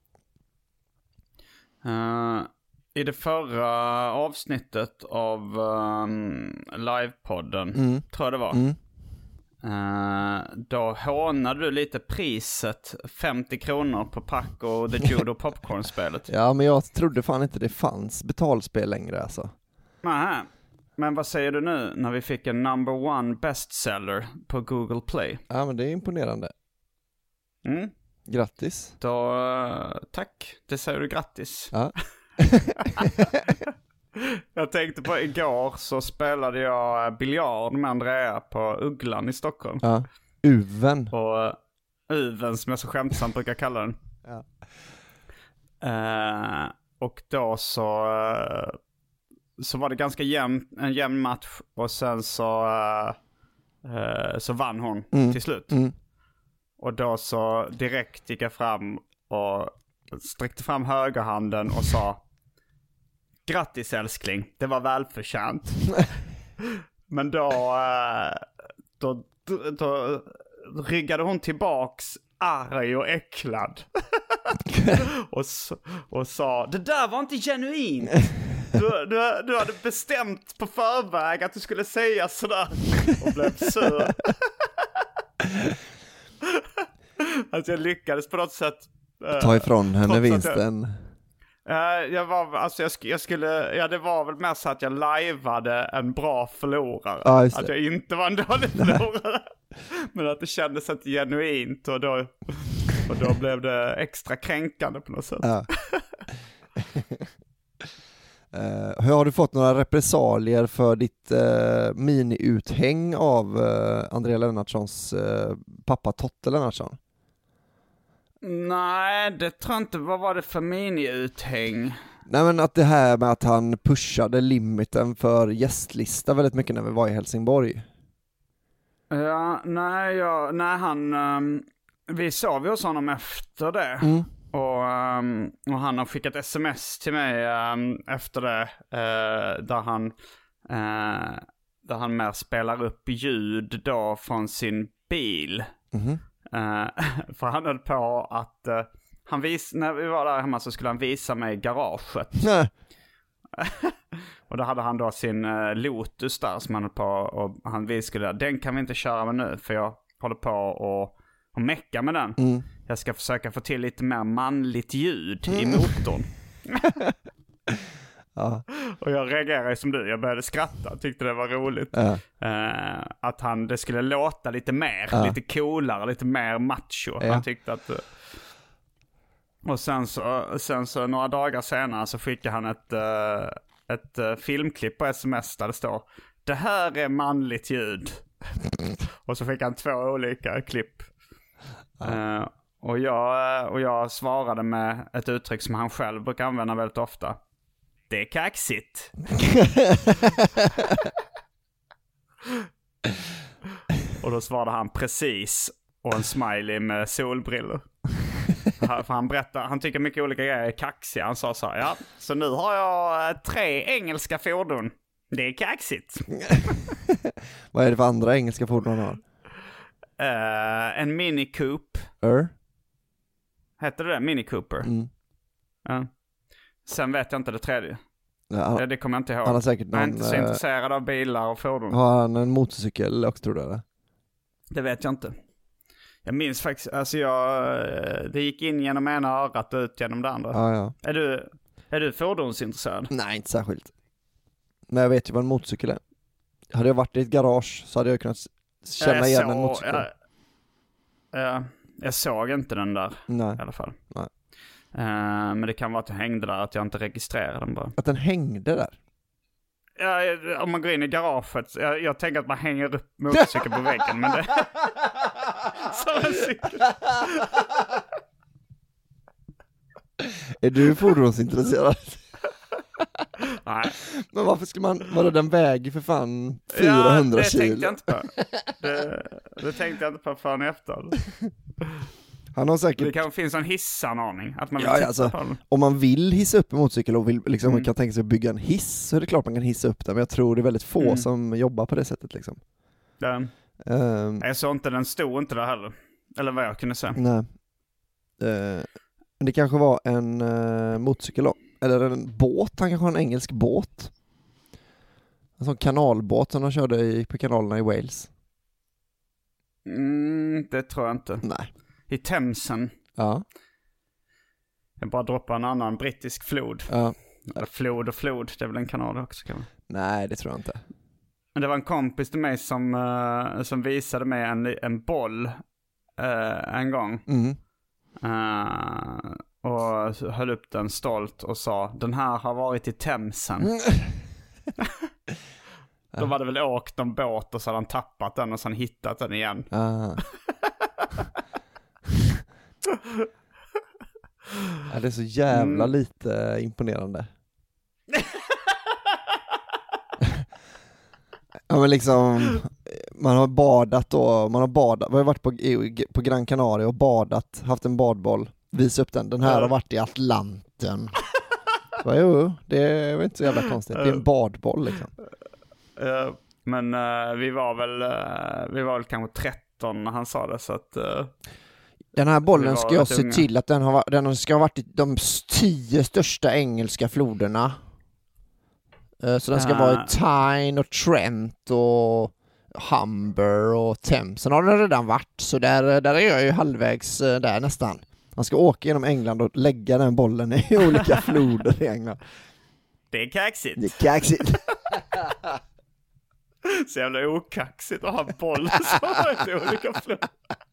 Uh, I det förra avsnittet av um, livepodden mm. tror jag det var. Mm. Uh, då hånade du lite priset femtio kronor på Paco The Judo Popcorn-spelet. Ja, men jag trodde fan inte det fanns betalspel längre alltså. Aha. Men vad säger du nu när vi fick en number one bestseller på Google Play? Ja, men det är imponerande. Mm. Grattis. Då, uh, tack. Det säger du grattis. Ja. Jag tänkte på igår så spelade jag biljard med Andrea på Ugglan i Stockholm. Ja. Uven. Och uh, Uven som jag så skämtsamt brukar kalla den. Ja. Uh, och då så uh, så var det ganska jämn, en jämn match och sen så uh, uh, så vann hon mm. till slut. Mm. Och då så direkt gick jag fram och sträckte fram högerhanden och sa: grattis älskling, det var välförtjänt. Men då, då, då, då ryggade hon tillbaks arg och äcklad. och, och sa: det där var inte genuint. Du, du, du hade bestämt på förväg att du skulle säga sådär. Och blev sur. Alltså jag lyckades på något sätt Ta ifrån henne Trots vinsten. Jag, uh, jag var, alltså jag, sk- jag skulle, ja det var väl mest så att jag lajvade en bra förlorare. Ja, just det. Att jag inte var en dålig förlorare. Men att det kändes inte genuint och då, och då blev det extra kränkande på något sätt. Ja. Uh, hur har du fått några repressalier för ditt uh, mini-uthäng av uh, Andrea Lennartssons uh, pappa Totte Lennartsson? Nej, det tror jag inte. Vad var det för mini-uthäng? Nej, men att det här med att han pushade limiten för gästlista väldigt mycket när vi var i Helsingborg. Ja, nej, ja, nej han, um, vi sov ju hos honom efter det. Mm. Och, um, och han har skickat sms till mig um, efter det uh, där han uh, där han mer spelar upp ljud då från sin bil. Mm. Uh, för han höll på att uh, han vis- när vi var där hemma så skulle han visa mig garaget. Nej. Och då hade han då sin uh, Lotus där som han höll på, och han visade den kan vi inte köra med nu för jag håller på och, och mecka med den. Mm. Jag ska försöka få till lite mer manligt ljud i motorn. Ja. Och jag reagerade som du, jag började skratta, tyckte det var roligt. Ja. Uh, att han, det skulle låta lite mer, Ja. lite coolare, lite mer macho. Ja. Han tyckte att... Uh, och sen så, sen så några dagar senare så skickade han ett, uh, ett uh, filmklipp på sms där det står: det här är manligt ljud. Och så fick han två olika klipp. Ja. Uh, och, jag, och jag svarade med ett uttryck som han själv brukar använda väldigt ofta. Det är kaxigt. Och då svarade han precis. Och en smiley med solbrillor. För han berättar, han tycker mycket olika grejer är kaxiga. Han sa så här, ja, så nu har jag tre engelska fordon. Det är kaxigt. Vad är det för andra engelska fordon han har? Uh, en Mini Coupe. Er? Heter det Mini Cooper? Mm. Ja. Sen vet jag inte det tredje. Ja, han, det, det kommer jag inte ihåg. Han har säkert någon, jag är inte så intresserad av bilar och fordon. Har han en motorcykel också, tror du, eller? Det vet jag inte. Jag minns faktiskt, alltså jag, det gick in genom ena örat och ut genom det andra. Ja, ja. Är du, är du fordonsintresserad? Nej, inte särskilt. Men jag vet ju vad en motorcykel är. Hade jag varit i ett garage så hade jag kunnat känna jag igen så, en motorcykel. Jag, jag, jag såg inte den där. Nej. I alla fall. Nej. Uh, men det kan vara att den hängde där, att jag inte registrerade den bara. Att den hängde där? Ja, om man går in i garaget. Jag, jag tänker att man hänger upp motorcykeln på väggen, men det... Som en cykel. Är du fordonsintresserad? Nej. Men varför skulle man... Vadå, den väger för fan fyrahundra kilo? Ja, det tänkte jag inte på. Det, det tänkte jag inte på förrän efter. Han har säkert... Det kanske finns en hissanordning. Att man vill ja, titta alltså, på den. Om man vill hissa upp en motorcykel och vill, liksom, Mm. kan tänka sig att bygga en hiss, så är det klart man kan hissa upp den. Men jag tror det är väldigt få Mm. som jobbar på det sättet. Liksom. Den. Um, Jag såg inte, den stod inte där heller. Eller vad jag kunde säga. nej. Uh, det kanske var en uh, motorcykel då. Eller en båt, han kanske har en engelsk båt. En sån kanalbåt som de körde i, på kanalerna i Wales. Mm, det tror jag inte. Nej. I Themsen. Ja. Jag bara droppar en annan brittisk flod. Ja. Eller flod och flod, det är väl en kanal också kan man. Nej, det tror jag inte. Men det var en kompis till mig som, uh, som visade mig en, en boll uh, en gång. Mm. Uh, och höll upp den stolt och sa, den här har varit i Themsen. Mm. Då var det väl åkt någon båt och så hade han tappat den och sen hittat den igen. Ah. Ja, det är så jävla Mm. lite imponerande. Ja, men liksom man har badat då, man har badat, vi har varit på, på Gran Canaria och badat, haft en badboll, visa upp den, den här har varit i Atlanten. Så, jo, det är väl inte så jävla konstigt, det är en badboll liksom. Uh, men uh, vi var väl uh, vi var väl kanske tretton när han sa det, så att uh, den här bollen ska jag se unga. till att den, har, den ska ha varit i de tio största engelska floderna. Så den ska uh. vara i Tyne och Trent och Humber och Thames. Sen har den redan varit, så där, där är jag ju halvvägs där nästan. Han ska åka genom England och lägga den bollen i olika floder i England. Det är kaxigt. Det är kaxigt. Så jävla okaxigt att ha en boll som är i olika floder.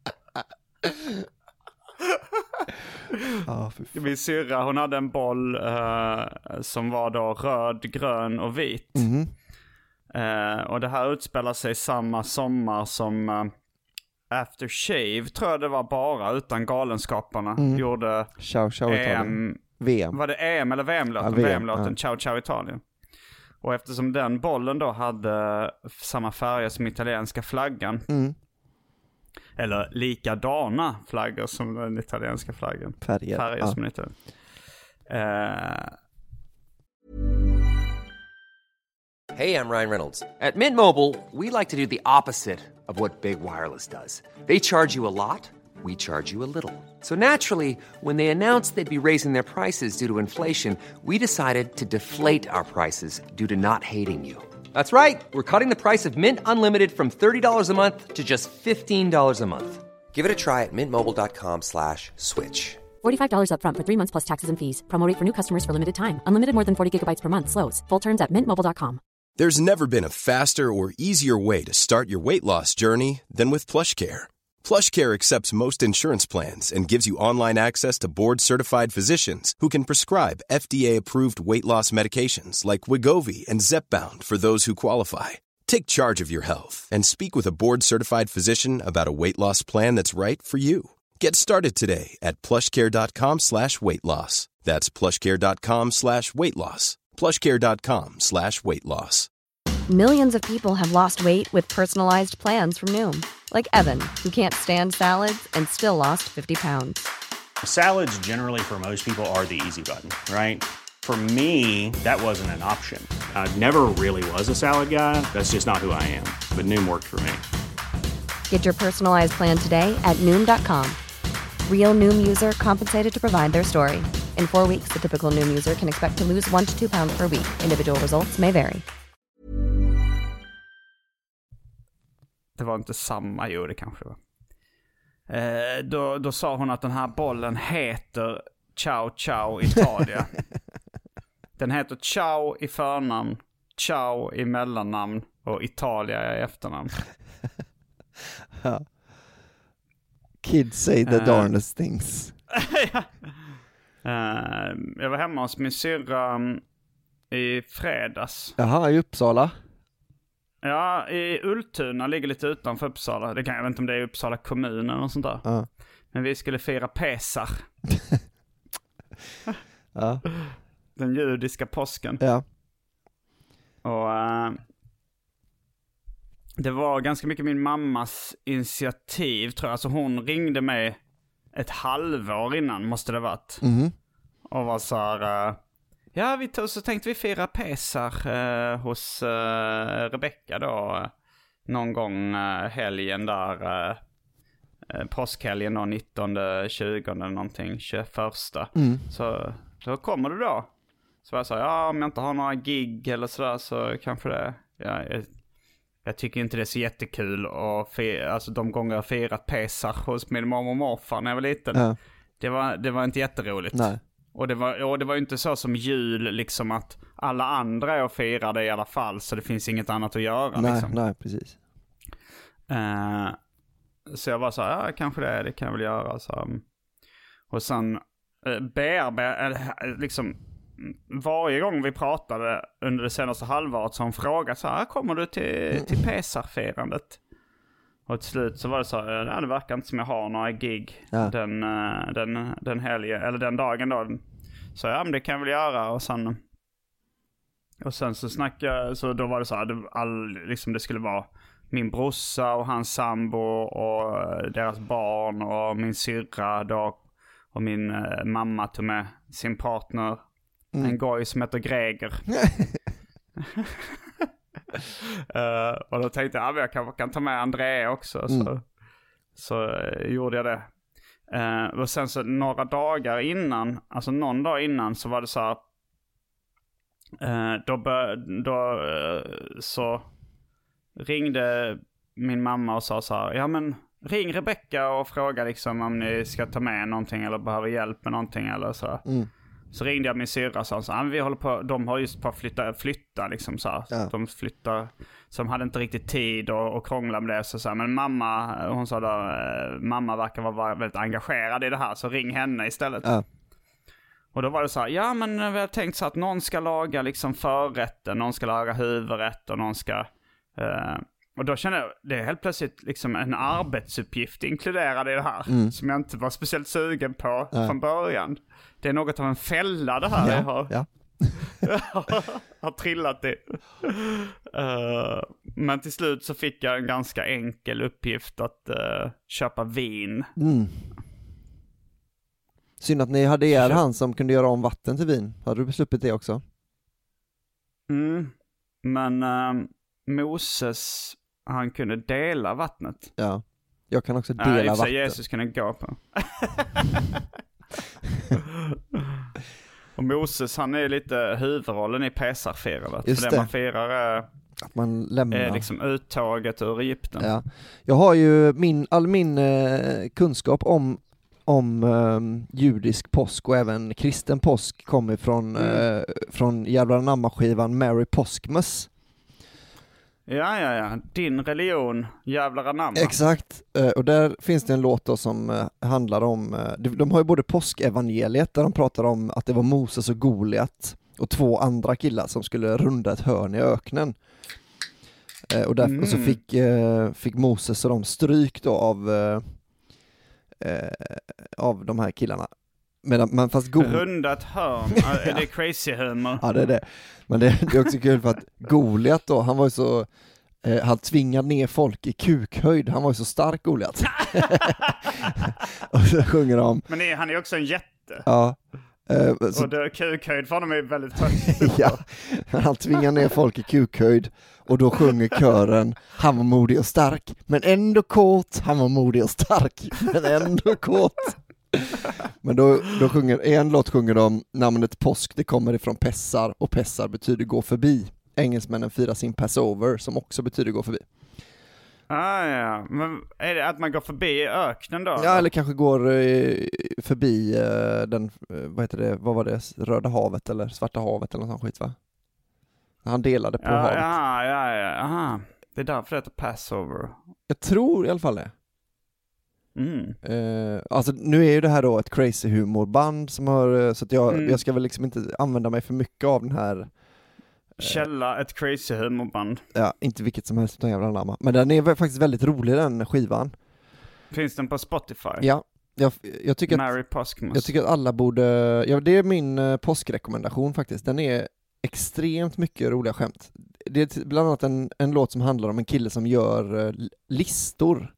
Ah, min syrra, hon hade en boll uh, som var då röd, grön och vit. Mm. Uh, och det här utspelar sig samma sommar som uh, After Shave, tror jag det var bara, utan Galenskaparna. Mm. Gjorde Ciao, ciao, E M. Italien. V M. Var det E M eller V M-låten? Ja, V M, V M-låten, ja. Ciao, ciao, Italien. Och eftersom den bollen då hade samma färger som italienska flaggan, Mm. eller likadana flaggor som den italienska flaggan. Färger. Färger Ja. som den italienska. Uh, Hey, I'm Ryan Reynolds. At Mint Mobile, we like to do the opposite of what Big Wireless does. They charge you a lot, we charge you a little. So naturally, when they announced they'd be raising their prices due to inflation, we decided to deflate our prices due to not hating you. That's right. We're cutting the price of Mint Unlimited from thirty dollars a month to just fifteen dollars a month. Give it a try at mintmobile.com slash switch. forty-five dollars up front for three months plus taxes and fees. Promo rate for new customers for limited time. Unlimited more than forty gigabytes per month slows. Full terms at mint mobile dot com. There's never been a faster or easier way to start your weight loss journey than with PlushCare. PlushCare accepts most insurance plans and gives you online access to board-certified physicians who can prescribe F D A-approved weight loss medications like Wegovy and Zepbound for those who qualify. Take charge of your health and speak with a board-certified physician about a weight loss plan that's right for you. Get started today at plushcare.com slash weight loss. That's plushcare.com slash weight loss. plushcare.com slash weight loss. Millions of people have lost weight with personalized plans from Noom. Like Evan, who can't stand salads and still lost fifty pounds. Salads generally for most people are the easy button, right? For me, that wasn't an option. I never really was a salad guy. That's just not who I am. But Noom worked for me. Get your personalized plan today at Noom dot com. Real Noom user compensated to provide their story. In four weeks, the typical Noom user can expect to lose one to two pounds per week. Individual results may vary. det var inte samma, jo det kanske var. Eh, då, då sa hon att den här bollen heter Ciao Ciao Italia. Den heter Ciao i förnamn, Ciao i mellannamn och Italia i efternamn. Ja. Kids say the uh, darndest things. ja. uh, jag var hemma hos min syrra i fredags. Jaha, i Uppsala? Ja, i Ultuna, ligger lite utanför Uppsala. Det kan jag vet inte om det är Uppsala kommun eller något sånt där. Ja. Men vi skulle fira Pesach. Ja. Den judiska påsken. Ja. Och uh, det var ganska mycket min mammas initiativ, tror jag. Alltså hon ringde mig ett halvår innan, måste det varit. Mm. Och var så här, uh, ja, vi tog, så tänkte vi fira Pesach uh, hos uh, Rebecca då. Uh, någon gång uh, helgen där, uh, uh, påskhelgen då, nittonde, tjugonde eller någonting, tjugoförsta. Mm. Så då kommer du då. Så jag sa, ja, om jag inte har några gig eller sådär så kanske det. Ja, jag, jag tycker inte det är så jättekul. Och fira, alltså de gånger jag firat Pesach hos min mamma och morfar när jag var liten. Ja. Det var, det var inte jätteroligt. Nej. Och det var, och det var ju inte så som jul liksom att alla andra är och firar det i alla fall. Så det finns inget annat att göra. Nej, liksom. nej, precis. Uh, så jag var så här, ja kanske det, det kan jag väl göra. Så. Och sen uh, bearbeta, uh, liksom varje gång vi pratade under det senaste halvåret så hon frågade så här, kommer du till, till Pesach-firandet? Och till slut så var det så här, ja, det verkar inte som jag har några gig Ja. den, den, den helgen, eller den dagen då. Så ja, men det kan jag väl göra. Och sen, och sen så snackade, så då var det så här, det, all, liksom det skulle vara min brorsa och hans sambo och deras barn och min syrra då. Och min eh, mamma tog med sin partner. Mm. En goj som heter Greger. uh, och då tänkte jag, ja, jag kan, kan ta med André också. Mm. Så, så uh, gjorde jag det. Uh, och sen så några dagar innan, alltså någon dag innan så var det så här. Uh, då bör, då uh, så ringde min mamma och sa så här, ja men ring Rebecca och fråga liksom om ni ska ta med någonting eller behöver hjälp med någonting eller så. Mm. Så ringde jag min syrra och sa så, ah, vi håller på, de har just på att flytta, flytta liksom så här. Ja. De flyttar, så de hade inte riktigt tid och, och krångla med det så, så här. Men mamma, hon sa då, eh, mamma verkar vara väldigt engagerad i det här, så ring henne istället. Ja. Och då var det så här, ja men vi har tänkt så att någon ska laga liksom förrätten, någon ska laga huvudrätt och någon ska... Eh, och då kände jag, det är helt plötsligt liksom en arbetsuppgift inkluderad i det här. Mm. Som jag inte var speciellt sugen på ja. från början. Det är något av en fälla det här ja. jag har, ja. har trillat i. Uh, men till slut så fick jag en ganska enkel uppgift att uh, köpa vin. Mm. Synd att ni hade er han som kunde göra om vatten till vin. Hade du besluppit det också? Mm. Men uh, Moses, han kunde dela vattnet. Ja, jag kan också dela uh, vatten. Jesus kunde gå på. Och Moses, han är lite huvudrollen i Pesarfirandet. För det, det man firar är, att man lämnar. är liksom uttaget ur Egypten. Ja. Jag har ju min, all min eh, kunskap om om um, judisk påsk och även kristen påsk kommer från, mm. uh, från jävla namma-skivan Mary Påskmus. Ja, ja, ja. Din religion, jävla namma. Exakt. Uh, och där finns det en låt då som uh, handlar om, uh, de, de har ju både påskevangeliet där de pratar om att det var Moses och Goliat och två andra killar som skulle runda ett hörn i öknen. Uh, och, där, mm. och så fick, uh, fick Moses och de stryk då av uh, Eh, av de här killarna. Men, men fast go- rundat hörn, är det crazy humor? Ja, det är det. Men det, det är också kul för att Goliat då, han var ju så eh, han tvingade ner folk i kukhöjd. Han var ju så stark, Goliat. Och så sjunger de. Men är, han är också en jätte. Ja. Eh, så, och det, kukhöjd för honom är väldigt högt. Ja, han tvingar ner folk i kukhöjd. Och då sjunger kören, han var modig och stark, men ändå kåt. Han var modig och stark, men ändå kåt. Men då, då sjunger, en låt sjunger de namnet påsk, det kommer ifrån Pessar, och Pessar betyder gå förbi. Engelsmännen firar sin Passover, som också betyder gå förbi. Ah, ja. Men är det att man går förbi öknen då? Ja, eller kanske går eh, förbi eh, den, eh, vad heter det, vad var det, Röda havet eller Svarta havet eller något sånt skit, va? Han delade på ja, havet. Ja, ja, ja. Aha. Det är därför det heter Passover. Jag tror i alla fall det. Mm. Uh, alltså nu är ju det här då ett crazy humorband som har, så att jag, mm. jag ska väl liksom inte använda mig för mycket av den här uh, källa, ett crazy humorband. Ja, inte vilket som helst utan jävla namn. Men den är faktiskt väldigt rolig, den skivan. Finns den på Spotify? Ja. Jag, jag, tycker Mary att, Påskmus. jag tycker att alla borde, ja, det är min uh, påskrekommendation faktiskt. Den är extremt mycket roliga skämt. Det är bland annat en, en låt som handlar om en kille som gör uh, listor.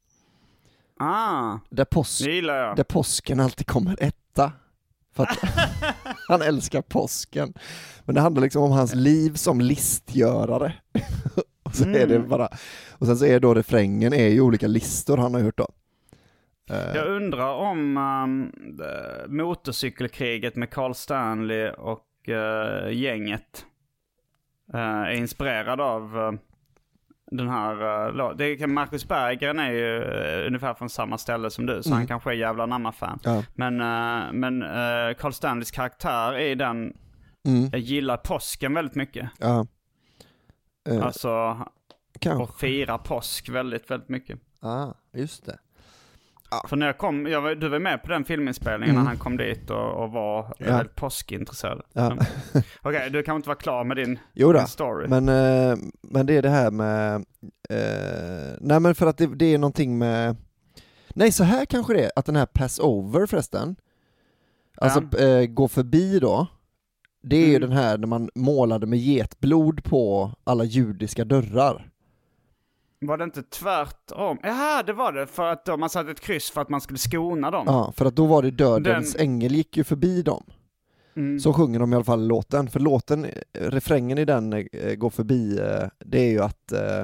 Ah, där, påsk, där påsken alltid kommer etta. För att han älskar påsken. Men det handlar liksom om hans liv som listgörare. Och så mm. är det bara, och sen så är då refrängen är ju olika listor han har gjort då. Jag undrar om um, motorcykelkriget med Carl Stanley och uh, gänget uh, är inspirerad av uh, den här uh, det kan Marcus Berggren är ju uh, ungefär från samma ställe som du, så mm. han kanske är jävla namma-fan. Ja. Men, uh, men uh, Carl Stanleys karaktär är den mm. uh, gillar påsken väldigt mycket. Ja. Uh, alltså kanske. Och firar påsk väldigt, väldigt mycket. Ja, ah, just det. Ja. För när jag kom, jag var, du var med på den filminspelningen mm. när han kom dit och, och var ja. väldigt påskintresserad. Ja. Okej, okay, du kan inte vara klar med din, jo då, din story. Men, eh, men det är det här med... Eh, nej, men för att det, det är någonting med... Nej, så här kanske det är. Att den här Passover förresten, alltså ja. eh, gå förbi då, det är mm. ju den här när man målade med getblod på alla judiska dörrar. Var det inte tvärtom? Ja, det var det, för att de har satt ett kryss för att man skulle skona dem. Ja, för att då var det dödens Den... ängel gick ju förbi dem. Mm. Så sjunger de i alla fall låten. För låten, refrängen i den äh, går förbi, äh, det är ju att äh,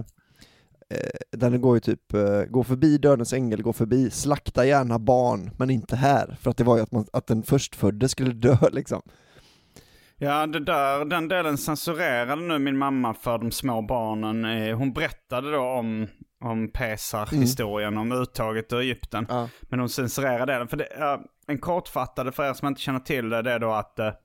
den går ju typ, äh, gå förbi dödens ängel, gå förbi, slakta gärna barn, men inte här. För att det var ju att, man, att den förstfödde skulle dö liksom. Ja, det där, den delen censurerade nu min mamma för de små barnen. Hon berättade då om, om Pesar-historien, mm. om uttaget ur Egypten. Ja. Men de censurerade den. För det, uh, en kortfattade för er som inte känner till det, det är då att uh,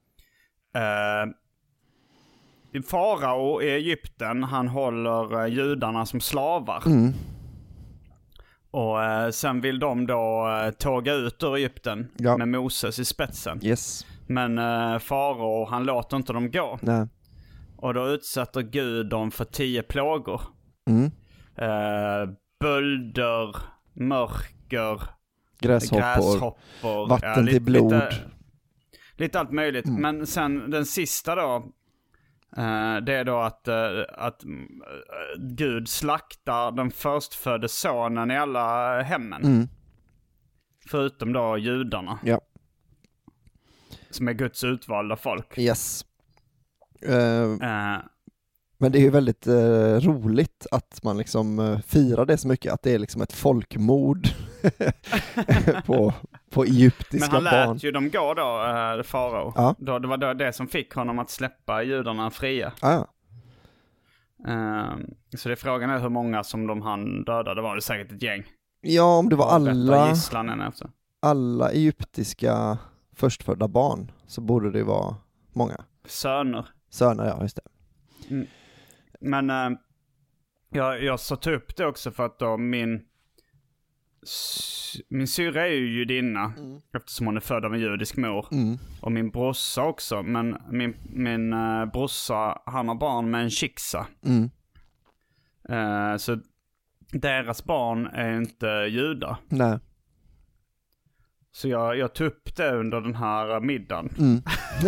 uh, farao i Egypten, han håller uh, judarna som slavar. Mm. Och uh, sen vill de då uh, tåga ut ur Egypten ja. med Moses i spetsen. Yes. Men uh, farao, han låter inte dem gå. Nej. Och då utsätter Gud dem för tio plågor. Mm. Uh, bölder, mörker, gräshoppor, gräshoppor vatten ja, lite, till blod. Lite, lite allt möjligt. Mm. Men sen den sista då, uh, det är då att, uh, att uh, Gud slaktar den förstfödde sonen i alla hemmen. Mm. Förutom då judarna. Ja. Som är Guds utvalda folk. Yes. Uh, uh, men det är ju väldigt uh, roligt att man liksom uh, firar det så mycket, att det är liksom ett folkmord på, på egyptiska barn. Men han lät ju dem gå då, uh, farao. Ja. Då, det var då det som fick honom att släppa judarna fria. Ah, ja. uh, så det är frågan är hur många som de han dödade. Det var det säkert ett gäng. Ja, om det var alla, alla egyptiska förstfödda barn så borde det vara många. Söner. Söner, ja, just det. Mm. Men äh, jag, jag satte upp det också för att då min min syra är ju judinna mm. eftersom hon är född av en judisk mor. Mm. Och min brorsa också. Men min, min äh, brorsa, han har barn med en shiksa. Mm. Äh, så deras barn är inte judar. Nej. Så jag, jag tog upp det under den här middagen. Mm.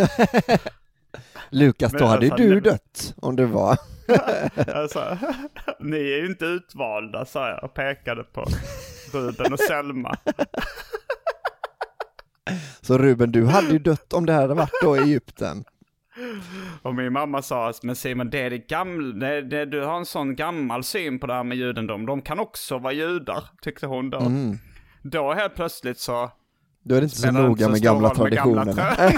Lukas, då hade ju du dött om det var. Alltså, ni är ju inte utvalda, sa jag och pekade på Ruben och Selma. Så Ruben, du hade ju dött om det här hade varit då i Egypten. Och min mamma sa, men Simon, det är det gamla, det, det, du har en sån gammal syn på det här med judendom. De kan också vara judar, tyckte hon då. Mm. Då helt plötsligt så... Då är det inte så noga med gamla traditioner. Med gamla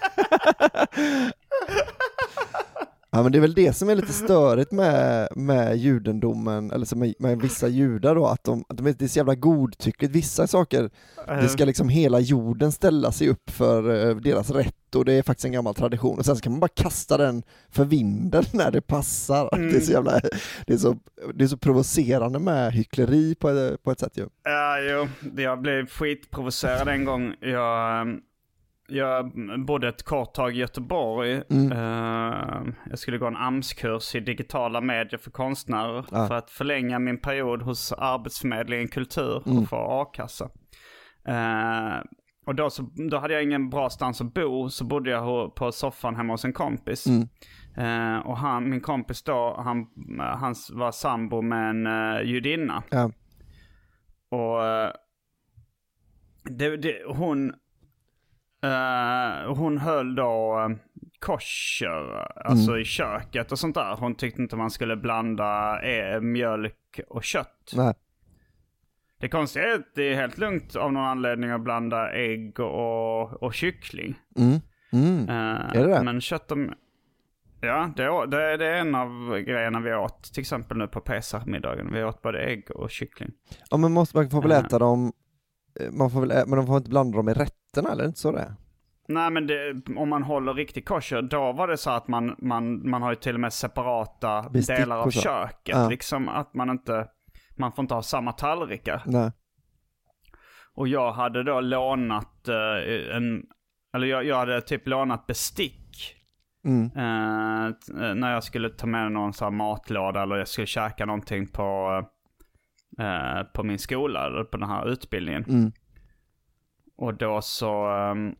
ja, men det är väl det som är lite störigt med, med judendomen, eller så med, med vissa judar då, att de, att de är, det är så jävla godtyckligt. Vissa saker, det ska liksom hela jorden ställa sig upp för uh, deras rätt, och det är faktiskt en gammal tradition, och sen så kan man bara kasta den för vinden när det passar. Mm. Det är så jävla, det är så, det är så provocerande med hyckleri på, på ett sätt ju. Ja, jo, jag blev skitprovocerad en gång. Jag... Jag bodde ett kort tag i Göteborg. Mm. Uh, jag skulle gå en A M S-kurs i digitala medier för konstnärer. Ah. För att förlänga min period hos Arbetsförmedlingen Kultur mm. och få A-kassa. Uh, och då, så, då hade jag ingen bra stans att bo. Så bodde jag på soffan hemma hos en kompis. Mm. Uh, och han, min kompis då, han, han var sambo med en uh, judinna. Ah. Och uh, det, det, hon... Uh, hon höll då uh, kosher, alltså mm. i köket och sånt där. Hon tyckte inte man skulle blanda eh, mjölk och kött. Nej. Det konstiga är att det är helt lugnt av någon anledning att blanda ägg och, och kyckling. Mm. Mm. Uh, är det det? Men kött och... Ja, det är, det, är, det är en av grejerna vi åt. Till exempel nu på Pesach-middagen. Vi åt både ägg och kyckling. Ja, men måste man få väl äta uh. dem... Man får väl ä- men de får inte blanda dem i rätterna, eller inte så det? Nej, men det, om man håller riktigt kosher, då var det så att man, man, man har ju till och med separata bestick delar av köket. Ja. Liksom att man inte, man får inte ha samma tallrikar. Nej. Och jag hade då lånat uh, en, eller jag, jag hade typ lånat bestick. Mm. Uh, när jag skulle ta med någon sån här matlåda eller jag skulle käka någonting på... Uh, Uh, på min skola eller på den här utbildningen. Mm. Och då så um,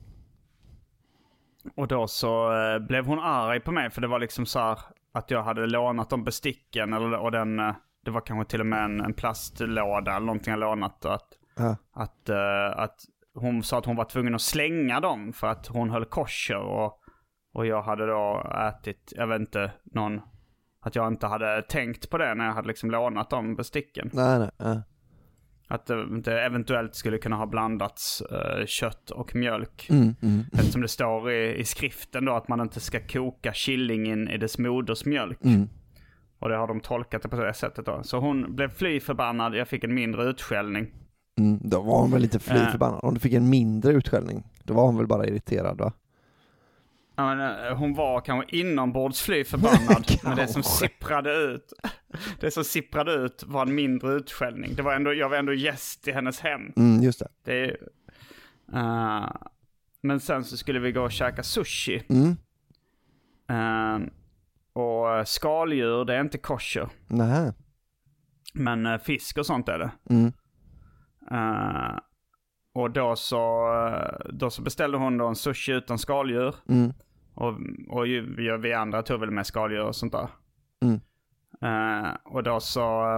och då så uh, blev hon arg på mig för det var liksom så här att jag hade lånat de besticken eller, och den, uh, det var kanske till och med en, en plastlåda eller någonting jag lånat att, ja. att, uh, att hon sa att hon var tvungen att slänga dem för att hon höll kosher och, och jag hade då ätit, jag vet inte, någon att jag inte hade tänkt på det när jag hade liksom lånat de besticken. Nej, nej, nej. Att det, det eventuellt skulle kunna ha blandats uh, kött och mjölk. Mm, mm. Eftersom det står i, i skriften då att man inte ska koka killingen i dess moders mjölk. Mm. Och det har de tolkat det på det sättet då. Så hon blev fly förbannad, jag fick en mindre utskällning. Mm, då var hon väl inte fly förbannad. Om du fick en mindre utskällning, då var hon väl bara irriterad, va? Ja, men, hon var kanske inombords fly förbannad. Men det som sipprade ut Det som sipprade ut var en mindre utskällning. Det var ändå, jag var ändå gäst i hennes hem. Mm, just det. det är, uh, Men sen så skulle vi gå och käka sushi. Mm. Uh, och skaldjur, det är inte kosher. Nej. Men uh, fisk och sånt är det. Mm. Uh, och då så, då så beställde hon då en sushi utan skaldjur. Mm. Och, och ju, vi andra tog väl med skaldjur och sånt där. Mm. Uh, och då så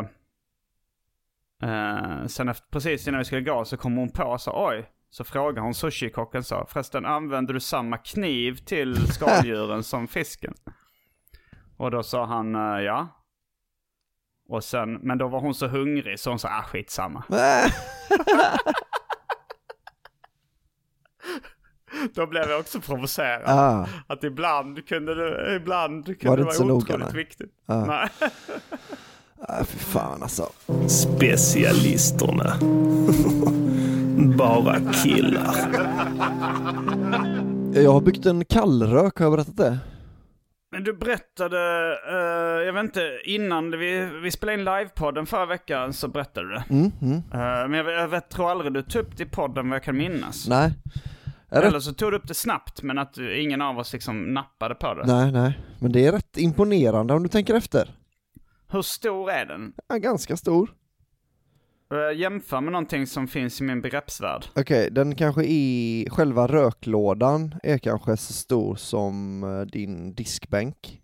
uh, sen efter, precis innan vi skulle gå så kom hon på och sa oj. Så frågade hon sushi-kocken så förresten, använder du samma kniv till skaldjuren som fisken? Och då sa han uh, ja. Och sen, men då var hon så hungrig så hon sa ah skitsamma. Då blev jag också provocerad. Ah. Att ibland kunde det, ibland kunde var det, det inte vara så otroligt noga, viktigt. Ah. Nej. Ah, för fan alltså. Specialisterna. Bara killar. Jag har byggt en kallrök, har jag berättat det? Men du berättade, uh, jag vet inte, innan vi, vi spelade in livepodden förra veckan så berättade du det. Mm, mm. Uh, men jag, jag vet, tror aldrig du tog upp det i podden vad jag kan minnas. Nej. Är Eller det... så tog du upp det snabbt men att ingen av oss liksom nappade på det. Nej, nej. Men det är rätt imponerande om du tänker efter. Hur stor är den? Ja, ganska stor. Uh, jämför med någonting som finns i min begreppsvärld. Okej, okay, den kanske i själva röklådan är kanske så stor som uh, din diskbänk.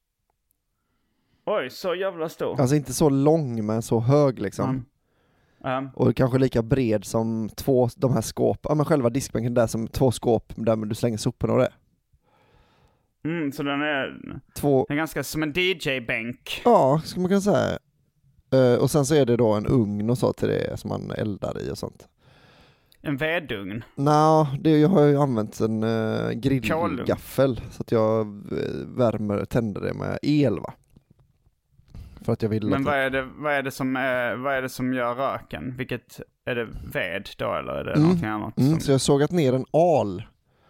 Oj, så jävla stor. Alltså inte så lång men så hög liksom. Mm. Um. Och kanske lika bred som två, de här skåp. Ja men själva diskbänken där som två skåp där du slänger soporna och det. Mm, så den är, två... den är ganska som en D J-bänk. Ja, ska man kunna säga. Uh, och sen så är det då en ugn och så till det som man eldar i och sånt. En vedugn? Nej, no, jag har ju använt en uh, grillgaffel så att jag värmer, tänder det med el va. För att jag vill Men att vad det... är det, vad är det som är, vad är det som gör röken? Vilket, är det ved då eller är det mm. någonting annat? Mm, som... Så jag har sågat ner en al.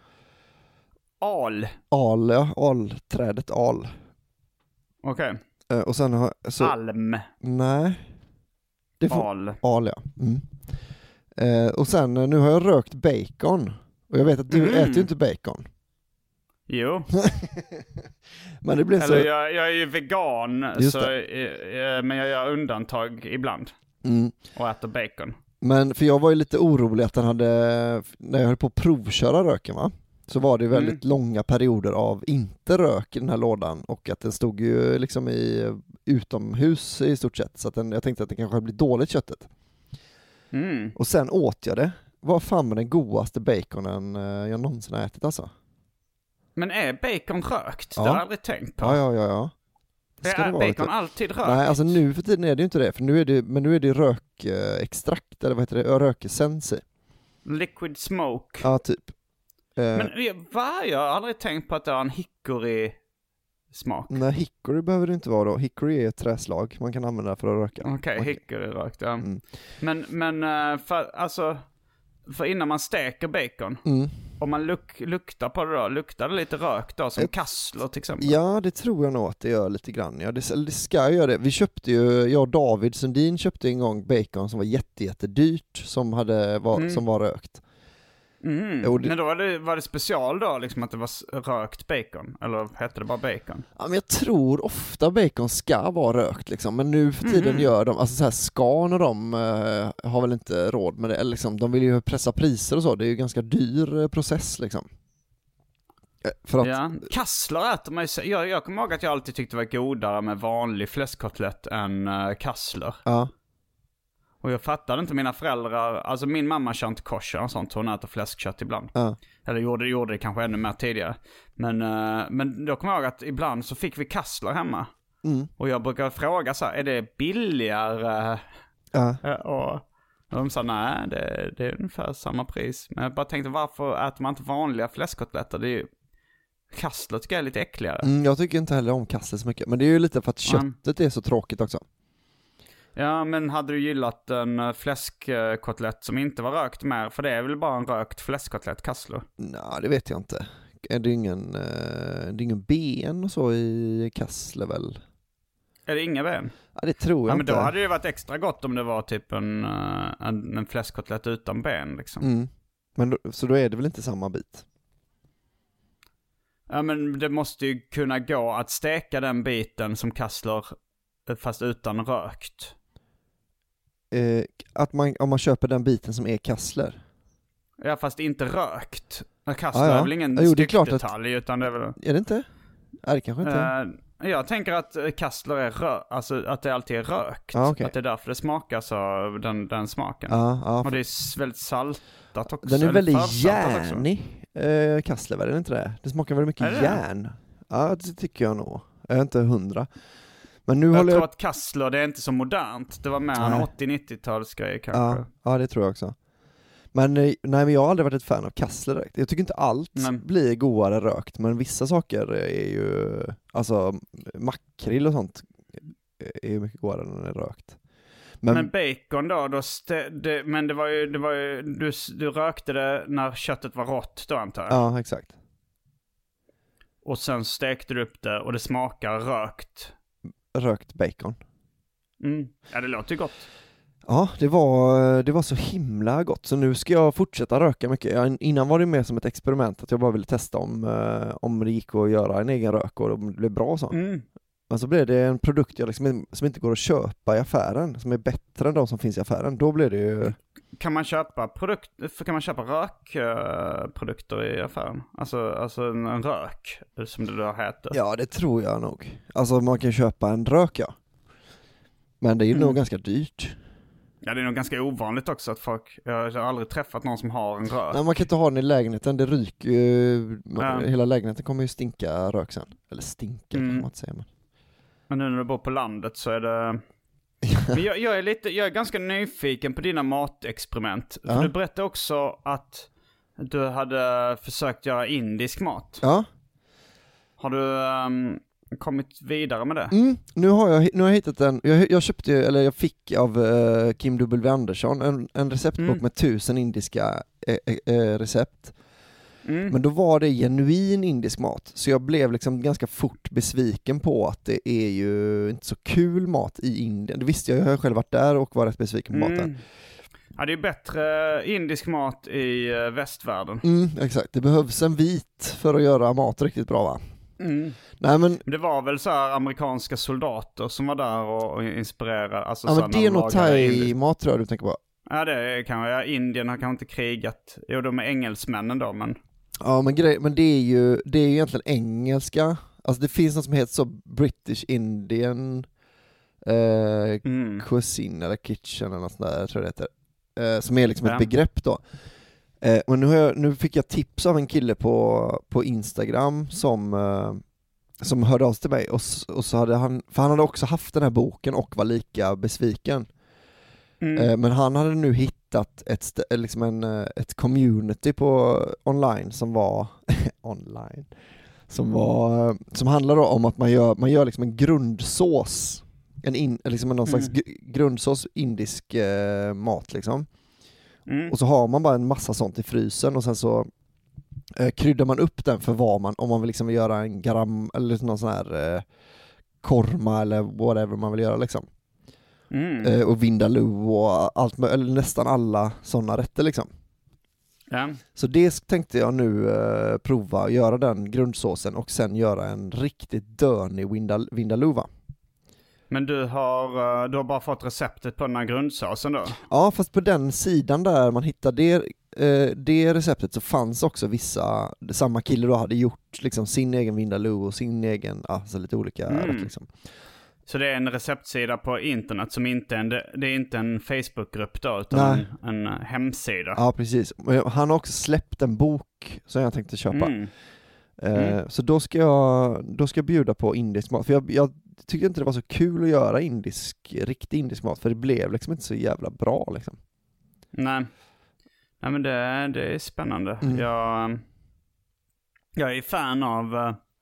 Al? Al, ja. Alträdet al. Okej. Okay. Uh, och sen har... Så... Alm? Nej. Det får... Al? Al, ja. Mm. Uh, och sen, nu har jag rökt bacon. Och jag vet att du mm. äter ju inte bacon. Jo. Men det blir Eller så... jag, jag är ju vegan, så, det. men jag gör undantag ibland. Mm. Och äter bacon. Men för jag var ju lite orolig att den hade, när jag höll på att provköra röken va, så var det ju väldigt mm. långa perioder av inte rök i den här lådan och att den stod ju liksom i utomhus i stort sett, så att den, jag tänkte att det kanske blir dåligt köttet. Mm. Och sen åt jag det. Vad fan med den godaste baconen jag någonsin har ätit alltså. Men är bacon rökt? Ja. Det har jag aldrig tänkt på. Ja, ja, ja, ja. Det är det bacon lite... alltid rökt? Nej, alltså nu för tiden är det ju inte det. För nu är det, men nu är det rökextrakt, eller vad heter det? Rökessens i. Liquid smoke? Ja, typ. Men va? Jag har aldrig tänkt på att det har en hickory-smak. Nej, hickory behöver det inte vara då. Hickory är ett träslag man kan använda för att röka. Okej, okay, okay. hickory rökt, ja. Mm. Men, men för, alltså, för innan man steker bacon, mm. om man luk, luktar på det då, luktar det lite rök då, som Ett, kassler till exempel? Ja, det tror jag nog att det gör lite grann. Ja, det, det ska göra det. Vi köpte ju, jag och David Sundin köpte en gång bacon som var jätte, jätte dyrt, som, hade, var, mm. som var rökt. Mm. Jo, det... Men då var det, var det special då, liksom att det var rökt bacon? Eller hette det bara bacon? Ja, men jag tror ofta bacon ska vara rökt liksom. Men nu för tiden mm. gör de, alltså så här Scan och de uh, har väl inte råd med det. Eller liksom, de vill ju pressa priser och så. Det är ju ganska dyr uh, process liksom. För att... Ja, kassler äter man ju. Jag, jag kommer ihåg att jag alltid tyckte det var godare med vanlig fläskkotlett än uh, kassler. Ja. Och jag fattade inte mina föräldrar, alltså min mamma kör inte kosher och sånt, hon äter fläskkött ibland. Ja. Eller gjorde, gjorde det kanske ännu mer tidigare. Men, uh, men då kommer jag ihåg att ibland så fick vi kassler hemma. Mm. Och jag brukar fråga så här, är det billigare? Ja. Uh, och, och de sa, nej det, det är ungefär samma pris. Men jag bara tänkte, varför äter man inte vanliga fläskkotletter? Det är ju, Kassler tycker jag är lite äckligare. Mm, jag tycker inte heller om kassler så mycket. Men det är ju lite för att köttet är så tråkigt också. Ja, men hade du gillat en fläskkotlett som inte var rökt mer? För det är väl bara en rökt fläskkotlett, kassler? Nej, det vet jag inte. Är det ingen, det är ingen ben och så i kassler väl? Är det inga ben? Ja, det tror jag ja, inte. Men då hade det varit extra gott om det var typ en, en, en fläskkotlett utan ben liksom. Mm. Men då, så då är det väl inte samma bit? Ja, men det måste ju kunna gå att steka den biten som kassler fast utan rökt. Eh, att man, om man köper den biten som är kassler. Ja, fast inte rökt. Kassler ah, ja. är väl ingen ah, jo, styckdetalj, att... utan det är väl... Är det inte? Är det kanske inte? Uh, jag tänker att kassler är rö... alltså att det alltid är rökt. Ah, okay. Att det är därför det smakar så, den, den smaken. Ah, ah, och det är väldigt saltat också. Den är väldigt järnig, eh, kassler, är det inte det? Det smakar väldigt mycket järn. Ja, det tycker jag nog. Jag är inte hundra. Men nu jag håller tror jag... att kassler, det är inte så modernt. Det var mer en åttio-nittio-talsgrej kanske. Ja, ja, det tror jag också. Men, nej, men jag har aldrig varit ett fan av kassler direkt. Jag tycker inte allt nej. blir godare rökt, men vissa saker är ju, alltså makrill och sånt är ju mycket godare när det är rökt. Men, men bacon då, då st- det, men det var ju, det var ju du, du rökte det när köttet var rått då, antar jag. Ja, exakt. Och sen stekte du upp det och det smakar rökt. Rökt bacon. Mm. Ja, det låter ju gott. Ja, det var, det var så himla gott. Så nu ska jag fortsätta röka mycket. Jag, innan var det mer som ett experiment att jag bara ville testa om, eh, om det gick att göra en egen rök och det blev bra så. Mm. Men så blev det en produkt jag liksom, som inte går att köpa i affären, som är bättre än de som finns i affären. Då blev det ju... Kan man köpa produkt, kan man köpa rökprodukter i affären? Alltså, alltså en, en rök, som det då heter. Ja, det tror jag nog. Alltså man kan köpa en rök, ja. Men det är ju mm. nog ganska dyrt. Ja, det är nog ganska ovanligt också att folk, jag har aldrig träffat någon som har en rök. Nej, man kan inte ha den i lägenheten, det ryker ju, ja. Hela lägenheten kommer ju stinka rök sen. Eller stinka mm. kan man inte säga. Men, men nu när du bor på landet så är det... Men jag, jag är lite, jag är ganska nyfiken på dina matexperiment. Ja. För du berättade också att du hade försökt göra indisk mat. Ja. Har du um, kommit vidare med det? Mm, nu har jag nu har jag hittat en, jag, jag köpte, eller jag fick av uh, Kim W. Andersson en, en receptbok mm. med tusen indiska äh, äh, recept. Mm. Men då var det genuin indisk mat. Så jag blev liksom ganska fort besviken på att det är ju inte så kul mat i Indien. Det visste jag, jag har själv varit där och var rätt besviken på mm. maten. Ja, det är bättre indisk mat i uh, västvärlden. Mm, exakt, det behövs en vit för att göra mat riktigt bra, va? Mm. Nej, men... Det var väl så här amerikanska soldater som var där och, och inspirerade. Alltså, ja, men det är nog thai-mat tror jag du tänker på. Ja, det kan jag. Indien har kanske inte krigat. Jo, de är engelsmännen då, men... Ja, men, grej, men det är ju det är ju egentligen engelska. Alltså det finns något som heter så British Indian eh, mm. cuisine eller kitchen eller något sånt där, jag tror det heter. Eh, som är liksom ja. ett begrepp då. Eh, men nu, har jag, nu fick jag tips av en kille på, på Instagram som, eh, som hörde av sig till mig. Och, och så hade han, för han hade också haft den här boken och var lika besviken. Mm. Eh, men han hade nu hittat ett, liksom en, ett community på online som var online som var som handlar då om att man gör man gör liksom en grundsås, en in, liksom någon slags mm. grundsås indisk eh, mat liksom. Mm. Och så har man bara en massa sånt i frysen och sen så eh, kryddar man upp den för vad man, om man vill liksom göra en garam eller någon sån här eh, korma eller whatever man vill göra liksom. Mm. Eh, och vindaloo och allt, eller nästan alla sådana rätter liksom. Ja. Så det tänkte jag nu eh, prova, göra den grundsåsen och sen göra en riktigt dörnig vindal- vindaloo, va? Men du har, du har bara fått receptet på den här grundsåsen då? Ja, fast på den sidan där man hittade det, eh, det receptet så fanns också vissa, samma kille då hade gjort liksom sin egen vindaloo och sin egen, alltså lite olika mm. rätt liksom. Så det är en receptsida på internet som inte är en, det är inte en Facebookgrupp då, utan en, en hemsida. Ja, precis. Han har också släppt en bok som jag tänkte köpa. Mm. Eh, mm. Så då ska jag då ska jag bjuda på indisk mat. För jag, jag tyckte inte det var så kul att göra indisk, riktig indisk mat, för det blev liksom inte så jävla bra liksom. Nej. Nej, men det, det är spännande. Mm. Jag, Jag är fan av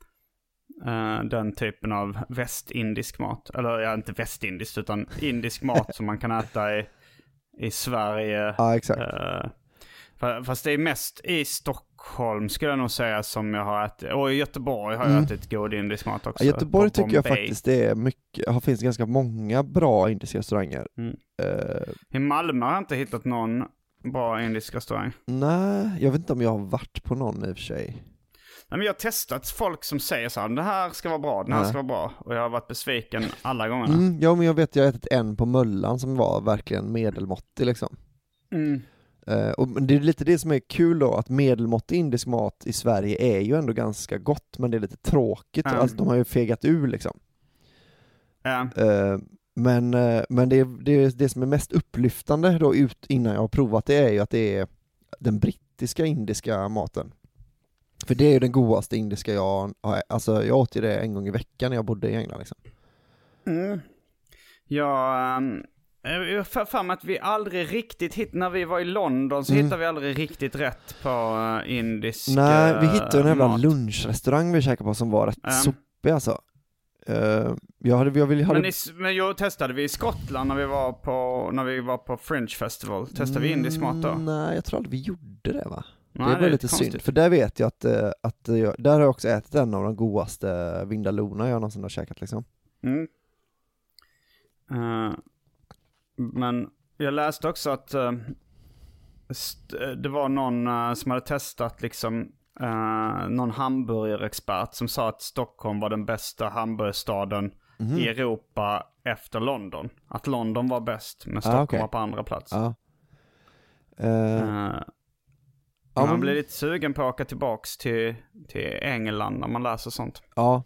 uh, den typen av västindisk mat. Eller ja, inte västindisk utan indisk mat som man kan äta i, i Sverige. Ja, exakt. Uh, fast det är mest i Stockholm skulle jag nog säga som jag har ätit. Och i Göteborg har jag mm. ätit god indisk mat också. Ja, Göteborg tycker jag faktiskt det är mycket. Här finns ganska många bra indiska restauranger. Mm. Uh, I Malmö har jag inte hittat någon bra indisk restaurang. Nej, jag vet inte om jag har varit på någon i och för sig. Nej, men jag har testat folk som säger så här, det här ska vara bra, det här Nej. ska vara bra. Och jag har varit besviken alla gångerna. Mm, ja, men jag vet, jag har ätit en på Möllan som var verkligen medelmåttig liksom. Mm. Uh, och det är lite det som är kul då, att medelmåttig indisk mat i Sverige är ju ändå ganska gott, men det är lite tråkigt. Mm. Alltså, de har ju fegat ur liksom. Ja. Uh, men uh, men det, det, det som är mest upplyftande då ut innan jag har provat det är ju att det är den brittiska indiska maten. För det är ju den godaste indiska jag har. Alltså jag åt ju det en gång i veckan när jag bodde i England liksom. Mm. Ja, um, jag för fram att vi aldrig riktigt hitt när vi var i London så mm. hittade vi aldrig riktigt rätt på uh, indisk Nej, vi hittade en jävla mat. lunchrestaurang vi käkade på som var rätt um. sopig alltså. Uh, jag hade, jag ville, hade... Men, i, men jag testade vi i Skottland när vi var på när vi var på Fringe Festival. Testade vi indisk mat då? Nej, jag tror aldrig vi gjorde det va. Nej, det var det lite konstigt. synd, för där vet jag att, att jag, där har jag också ätit en av de godaste vindalona jag någonsin har käkat liksom. Mm. Uh, men jag läste också att uh, st- det var någon uh, som hade testat liksom uh, någon hamburgerexpert som sa att Stockholm var den bästa hamburgerstaden mm. i Europa efter London. Att London var bäst, men Stockholm ah, okay. var på andra plats. Ah. Uh. Uh, Man um, blir lite sugen på att åka tillbaks till, till England när man läser sånt. Ja.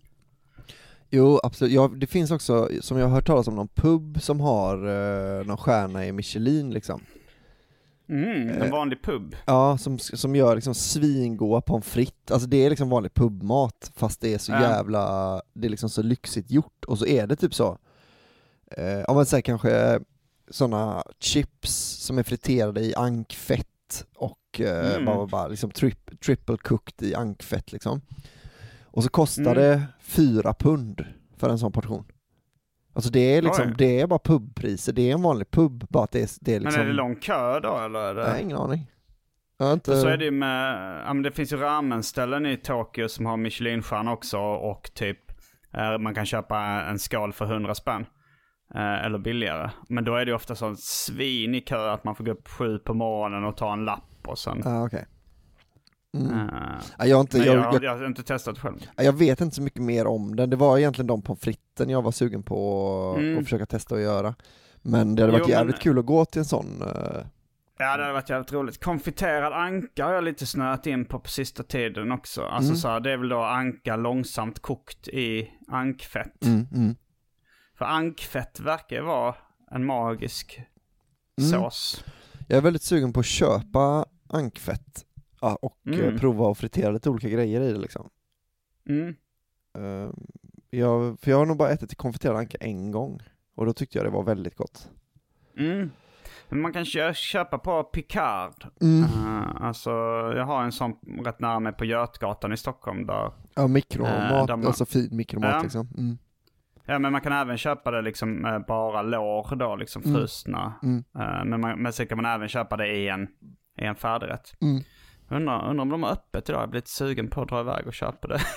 Jo, absolut. Ja, det finns också, som jag har hört talas om, någon pub som har uh, någon stjärna i Michelin liksom. Mm, en vanlig pub. Uh, ja, som, som gör liksom svingoda pommes frites. Alltså det är liksom vanlig pubmat, fast det är så uh. jävla, det är liksom så lyxigt gjort. Och så är det typ så, uh, om man säger kanske sådana chips som är friterade i ankfett och mm. bara, bara liksom tri- triple cooked i ankfett liksom. Och så kostar mm. det fyra pund för en sån portion. Alltså det är liksom, Oj. det är bara pubpriser. Det är en vanlig pub, bara att det är, det är liksom... Men är det lång kö då eller? Är det... Nej, ingen aning. Jag inte... Så är det med, ja, men det finns ju ramenställen i Tokyo som har Michelinstjärna också och typ eh, man kan köpa en skål för hundra spänn. Eh, eller billigare. Men då är det ofta sån svin i kö att man får gå upp sju på morgonen och ta en lapp och sen... Ah, okej. Okay. Mm. Uh, jag, har inte, jag, jag, jag, jag har inte testat själv. Jag vet inte så mycket mer om den. Det var egentligen de pommes fritesen jag var sugen på mm. att försöka testa att göra. Men det hade varit jo, jävligt men... kul att gå till en sån... Uh... Ja, det hade varit jävligt roligt. Konfiterad anka har jag lite snöat in på på sista tiden också. Alltså mm. så här, det är väl då anka långsamt kokt i ankfett. Mm, mm. För ankfett verkar vara en magisk mm. sås. Jag är väldigt sugen på att köpa ankfett. Ja, och mm. prova att fritera lite olika grejer i det liksom. Mm. Uh, jag, för jag har nog bara ätit konfiterad anka en gång. Och då tyckte jag det var väldigt gott. Mm. Men man kan kö- köpa på Picard. Mm. Uh, alltså, jag har en sån rätt nära mig på Götgatan i Stockholm. Där, ja, mikromat. Uh, man... Alltså fin mikromat ja. liksom. Mm. Ja, men man kan även köpa det liksom uh, bara lår då, liksom frusna. Mm. Uh, men, man, men så kan man även köpa det i en, i en färdigrätt. Mm. Undrar, undrar om de har öppet idag. Jag blir lite sugen på att dra iväg och köpa det.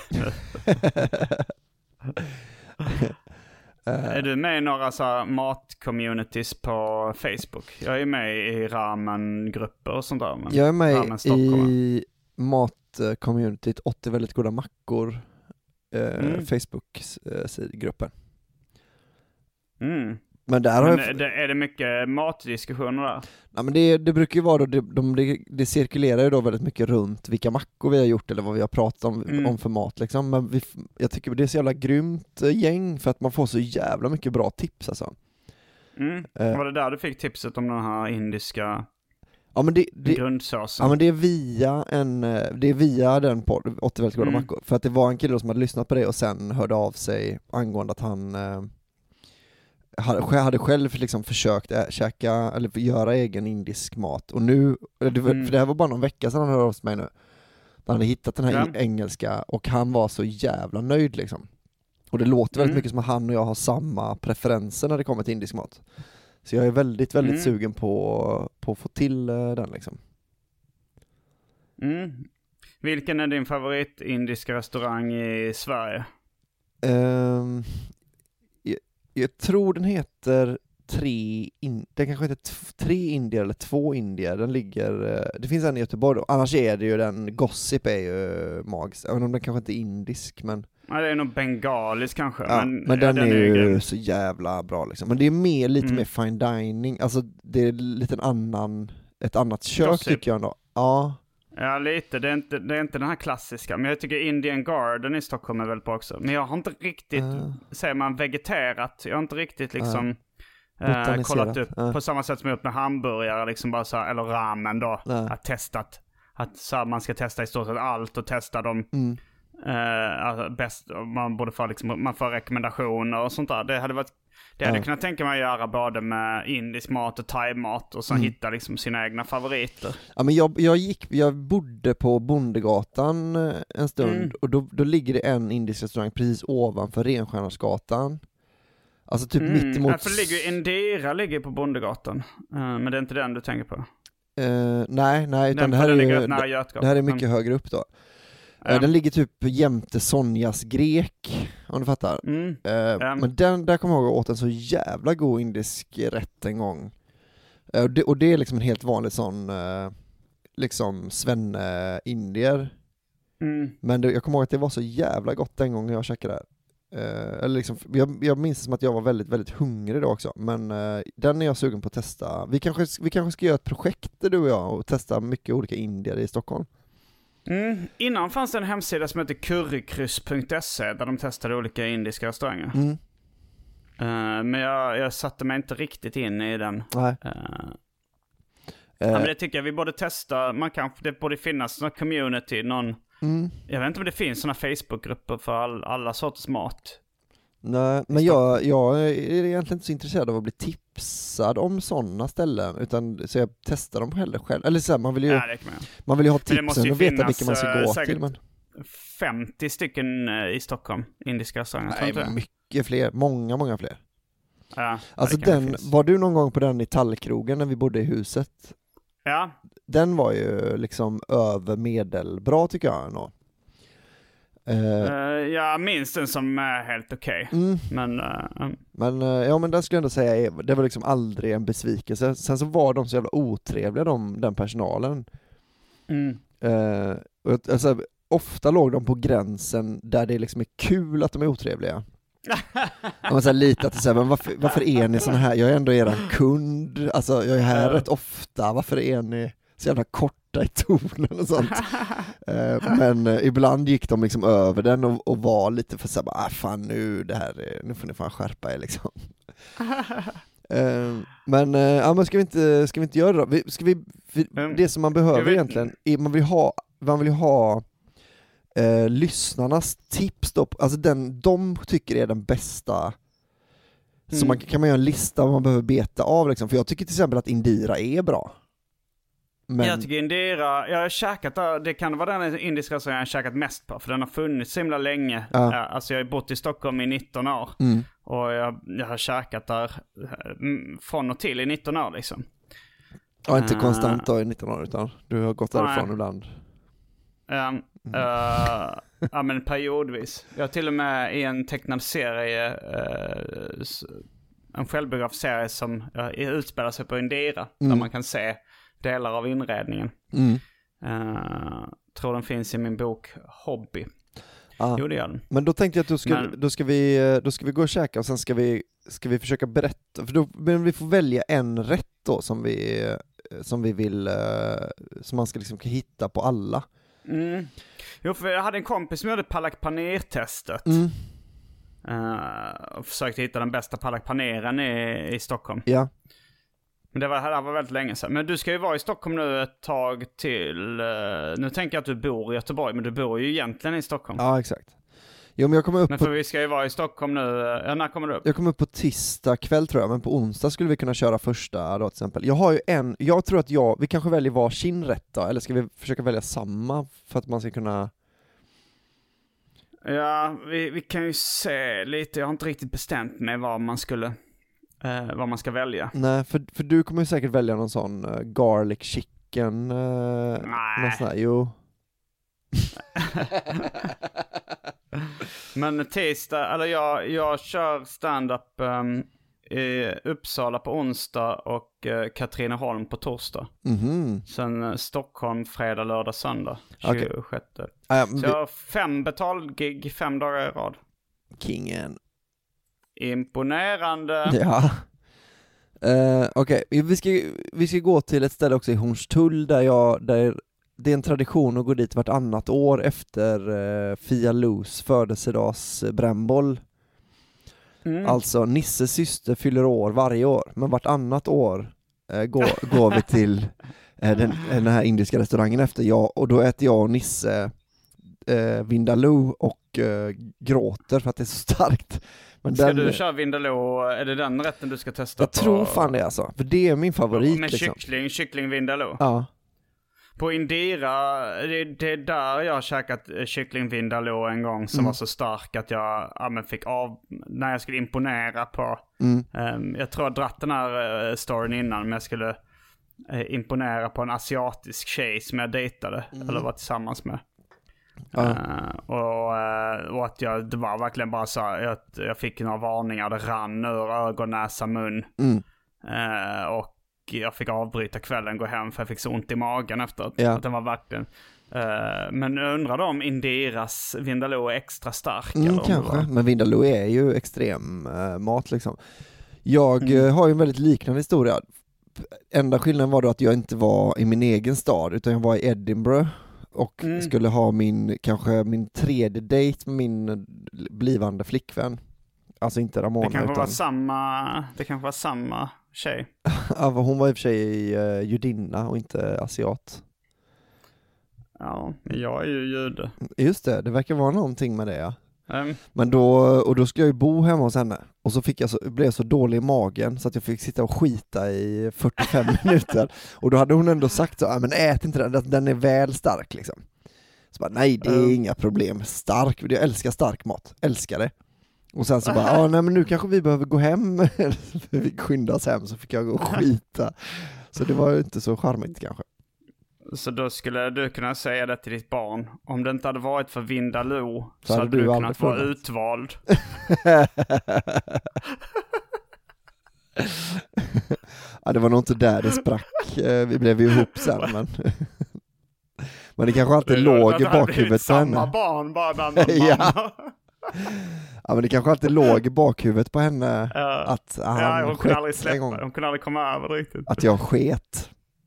Är du med i några så här mat-communities på Facebook? Jag är med i ramen-grupper och sånt där. Men jag är med i mat-communityt åttio väldigt goda mackor eh, mm. Facebook-gruppen. Mm. Men där men har jag... det, är det mycket matdiskussioner där? Ja, men det, det brukar ju vara då, det, de, det, det cirkulerar ju då väldigt mycket runt vilka mackor vi har gjort eller vad vi har pratat om, mm. om för mat liksom. Men vi, jag tycker det är så jävla grymt gäng för att man får så jävla mycket bra tips alltså. Mm. Uh, var det där du fick tipset om den här indiska ja, men det, det, grundsåsen? Ja, men det är via en, det är via den på åttio väldigt goda mm. mackor. För att det var en kille som hade lyssnat på det och sen hörde av sig angående att han hade själv liksom försökt ä- käka eller göra egen indisk mat och nu, för det här var bara någon vecka sedan han hörde av sig mig nu, Han hade hittat den här Ja. engelska och han var så jävla nöjd liksom. Och det låter väldigt Mm. mycket som att han och jag har samma preferenser när det kommer till indisk mat. Så jag är väldigt, väldigt Mm. sugen på, på att få till uh, den liksom. Mm. Vilken är din favorit indiska restaurang i Sverige? Um, jag, jag tror den heter tre, in, den kanske heter t- tre indier eller två indier. Den ligger, uh, det finns en i Göteborg då. Annars är det ju den, Gossip är ju uh, magisk. Även om den kanske inte är indisk, men Ja, det är nog bengalisk kanske. ja, men men ja, den, är ju grym. så jävla bra liksom. Men det är mer, lite Mm. mer fine dining. Alltså det är lite en annan, ett annat kök Gossip. tycker jag ändå. Ja. Ja, lite. Det är, inte, det är inte den här klassiska. Men jag tycker Indian Garden i Stockholm är väldigt bra också. Men jag har inte riktigt, Uh. säger man vegeterat. Jag har inte riktigt liksom Uh. eh, Botaniserat. kollat upp Uh. på samma sätt som jag gjort med hamburgare. Liksom bara så här, eller ramen då. Uh. Att testat. Att så här, man ska testa i stort sett allt och testa dem. Mm. Eh, alltså bäst, man borde få liksom, man får rekommendationer och sånt där. Det hade varit, det hade Ja. jag kunnat tänka mig att göra både med indisk mat och thai-mat och så Mm. hitta liksom sina egna favoriter. Ja, men jag, jag, gick, jag bodde på Bondegatan eh, en stund Mm. och då, då ligger det en indisk restaurang precis ovanför Renstjärnersgatan. Alltså typ Mm. mitt emot... Ja, för det ligger, Indira ligger på Bondegatan. Uh, men det är inte den du tänker på. Eh, nej, nej, utan Den- det här, den är ligger ju, rätt nära det, Götgatan. det här är mycket Mm. högre upp då. Eh, Ja. Den ligger typ jämte Sonjas grek, om du fattar. Mm. Eh, Ja. Men den, där kommer jag ihåg att jag åt en så jävla god indisk rätt en gång. Eh, och, det, och det är liksom en helt vanlig sån, eh, liksom svenne-indier. Mm. Men det, jag kommer ihåg att det var så jävla gott den gången jag käkade där. Eh, eller liksom, jag, jag minns det som att jag var väldigt, väldigt hungrig då också. Men eh, den är jag sugen på att testa. Vi kanske, vi kanske ska göra ett projekt du och jag och testa mycket olika indier i Stockholm. Mm. Innan fanns det en hemsida som heter currykryss punkt se där de testade olika indiska restauranger. Mm. Uh, men jag, jag satte mig inte riktigt in i den. Nej. Uh, Eh, ja, men det tycker jag vi borde testa. Man kan, det borde finnas någon community, någon... mm. Jag vet inte om det finns såna Facebookgrupper för all, alla sorters mat. Nej, men jag, jag är egentligen inte så intresserad av att bli tipsad om sådana ställen, utan så jag testar dem hellre själv. Eller så här, man vill ju, Ja, det kan man. man vill ju ha Men det måste tipsen ju och veta finnas, vilka man ska eh, gå säkert till. Men... femtio stycken eh, i Stockholm, indiska restauranger. tror Nej, inte det? mycket fler, många, många fler. Ja, Alltså det kanske den, finns. var du någon gång på den i Tallkrogen när vi bodde i huset? Ja, Den var ju liksom över medelbra tycker jag ändå. Eh, eh, jag minns den som är helt okej. mm. Men, eh, mm. Men eh, ja, men där skulle jag ändå säga är- det var liksom aldrig en besvikelse. Sen så var de så jävla otrevliga de, den personalen. Mm. Eh, och, jag- alltså, ofta låg de på gränsen där det liksom är kul att de är otrevliga. Och man så här lite att det så här, men varför, varför är ni såna här? Jag är ändå eran kund. Alltså jag är här rätt ofta. Varför är ni så jävla korta i tonen och sånt? Eh, men eh, ibland gick de liksom över den och, och var lite för såhär, ah fan nu det här, är- nu får ni fan skärpa er liksom. Eh, men, eh, ja, men ska vi inte, ska vi inte göra det då? Vi, ska vi, vi, Mm. det som man Jag behöver vet- egentligen, är, man vill ha, man vill ha eh, lyssnarnas tips då, alltså den de tycker är den bästa. Så Mm. man, kan man göra en lista vad man behöver beta av liksom. För jag tycker till exempel att Indira är bra. Men, Jag tycker Indira, jag har käkat där, det kan vara den indiska som jag har käkat mest på, för den har funnits så himla länge. Ja. Ja, alltså jag har bott i Stockholm i nitton år. mm, Och jag, jag har käkat där mm, från och till i nitton år liksom. ja, inte Eh. konstant då i nitton år, utan du har gått därifrån Nej. ibland. Um, uh, ja men periodvis. Jag har till och med i en tecknad serie, uh, s- en självbiografisk serie som uh, utspelar sig på Indira, Mm. där man kan se delar av inredningen. Mm. Uh, tror den finns i min bok Hobby. Ja. Jo, det gör den. Men då tänkte jag att då ska, Men- då ska, vi, då ska vi gå och käka och sen ska vi, ska vi försöka berätta, för då, men vi får välja en rätt då som vi, som vi vill, eh, som man ska liksom hitta på alla. Mm. Jo, för jag hade en kompis som gjorde palak paneer-testet. Mm. Uh, och försökte hitta den bästa palak paneren i, i Stockholm. Ja. Men det var, det här var väldigt länge sedan. Men du ska ju vara i Stockholm nu ett tag till. Uh, nu tänker jag att du bor i Göteborg, men du bor ju egentligen i Stockholm. Ja, exakt. Jo, men jag kommer upp men på... för vi ska ju vara i Stockholm nu. Ja, när kommer du upp? Jag kommer upp på tisdag kväll tror jag, men på onsdag skulle vi kunna köra första då till exempel. Jag har ju en, jag tror att jag, vi kanske väljer varsin rätt då, eller ska vi försöka välja samma för att man ska kunna... Ja, vi, vi kan ju se lite, jag har inte riktigt bestämt mig vad man skulle, eh, vad man ska välja. Nej, för, för du kommer ju säkert välja någon sån uh, garlic chicken. Uh, Nej. Sån här, jo. Men tisdag, eller jag, jag kör stand-up um, i Uppsala på onsdag och uh, Katrineholm på torsdag. Mm-hmm. Sen uh, Stockholm fredag, lördag, söndag. tjugosjätte. Okay. Uh, Så jag har fem betalgig fem dagar i rad. Kingen. Imponerande. Ja. Uh, Okej, okay. vi, ska, vi ska gå till ett ställe också i Hornstull där jag, där det är en tradition att gå dit vartannat år efter uh, Fia Lous födelsedags brännboll. Mm. Alltså Nisses syster fyller år varje år, men vartannat år uh, går, går vi till uh, den, den här indiska restaurangen efter jag, och då äter jag och Nisse uh, Vindaloo och uh, gråter för att det är så starkt. Men ska den, du köra Vindaloo? Är det den rätten du ska testa? Jag på? tror fan det alltså. För det är min favorit. Med liksom. kyckling, kyckling Vindaloo? Ja. På Indira, det, det är där jag har käkat kyckling Vindaloo en gång som mm. var så stark att jag ja, men fick av, när jag skulle imponera på, mm. um, jag tror jag dratt den här uh, storyn innan, men jag skulle uh, imponera på en asiatisk tjej som jag dejtade, mm. eller var tillsammans med. Uh. Uh, och, uh, och att jag, det var verkligen bara så att jag fick några varningar, det rann ur ögon, näsa, mun. Mm. Uh, och jag fick avbryta kvällen, gå hem för jag fick så ont i magen efter att, ja. att den var verkligen. Uh, men jag undrar om Indiras Vindaloo är extra stark. Mm, eller kanske, men Vindaloo är ju extrem uh, mat liksom. Jag mm. uh, har ju en väldigt liknande historia. Enda skillnaden var då att jag inte var i min egen stad, utan jag var i Edinburgh. Och mm. skulle ha min, kanske min tredje date med min blivande flickvän. Alltså inte Ramona. Det kanske utan... var samma, det kanske var samma tjej. Ja, hon var i och för sig uh, judinna och inte asiat. Ja, men jag är ju jude. Just det, det verkar vara någonting med det, ja. Mm. Men då, och då skulle jag ju bo hemma hos henne. Och så, fick jag så blev jag så dålig i magen så att jag fick sitta och skita i fyrtiofem minuter. Och då hade hon ändå sagt så, men ät inte den, den är väl stark liksom. Så bara, nej det är mm. inga problem. Stark, jag älskar stark mat, älskar det. Och sen så bara, ja nej men nu kanske vi behöver gå hem. Vi fick skynda oss hem, så fick jag gå och skita. Så det var ju inte så charmigt kanske. Så då skulle du kunna säga det till ditt barn. Om det inte hade varit för Vindaloo så, så hade du, du kunnat vara utvald. Ja, det var nog inte där det sprack. Vi blev ju ihop sen, men... Men det kanske alltid det låg i bakhuvudet på henne. Samma barn, bara med andra ja. Ja, men det kanske alltid låg i bakhuvudet på henne ja. att han ja, hon kunde aldrig släppa, hon kunde aldrig komma över riktigt. Att jag sket.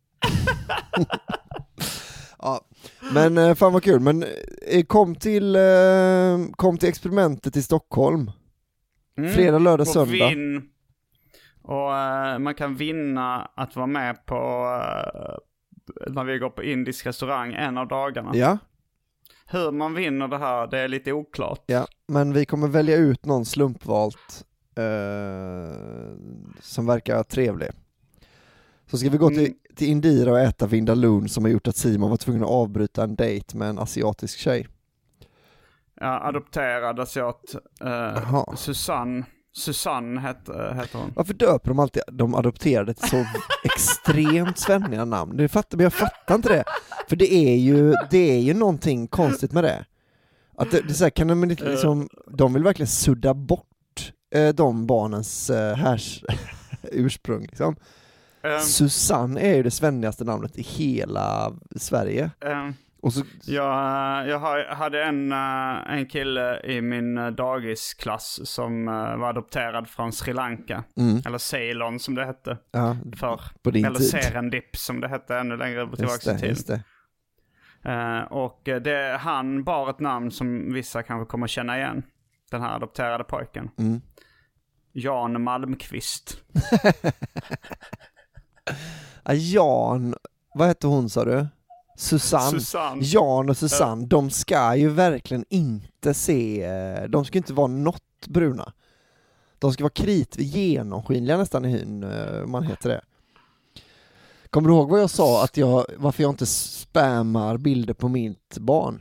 Ja, men fan vad kul. Men kom till kom till experimentet i Stockholm. Mm. Fredag, lördag, och söndag. Vin. Och uh, man kan vinna att vara med på uh, när vi går på indisk restaurang en av dagarna. Ja. Hur man vinner det här, det är lite oklart. Ja, men vi kommer välja ut någon slumpvalt uh, som verkar trevlig. Så ska vi gå till, till Indira och äta Vindaloo som har gjort att Simon var tvungen att avbryta en dejt med en asiatisk tjej. Ja, adopterad asiat. Uh, Susanne. Susanne heter, heter hon. Varför döper de alltid de adopterade till så extremt svenniga namn? Det fattar, men jag fattar inte det. För det är ju, det är ju någonting konstigt med det. Att det, det är så här, kan de, liksom, de vill verkligen sudda bort eh, de barnens eh, härs ursprung liksom. Um, Susanne är ju det svennigaste namnet i hela Sverige. Um, och så... Jag, jag hade en, en kille i min dagisklass som var adopterad från Sri Lanka. Mm. Eller Ceylon som det hette. Ja, för, på din eller tid. Serendip som det hette ännu längre tillbaka i tiden. Just det. Uh, och det, han bar ett namn som vissa kanske kommer känna igen. Den här adopterade pojken. Mm. Jan Malmqvist. Ja, Jan, vad hette hon sa du? Susanne. Susanne. Jan och Susanne, uh. de ska ju verkligen inte se, de ska inte vara något bruna. De ska vara krit, genomskinliga nästan i hyn, om man heter det. Kommer du ihåg vad jag sa, att jag, varför jag inte spammar bilder på mitt barn?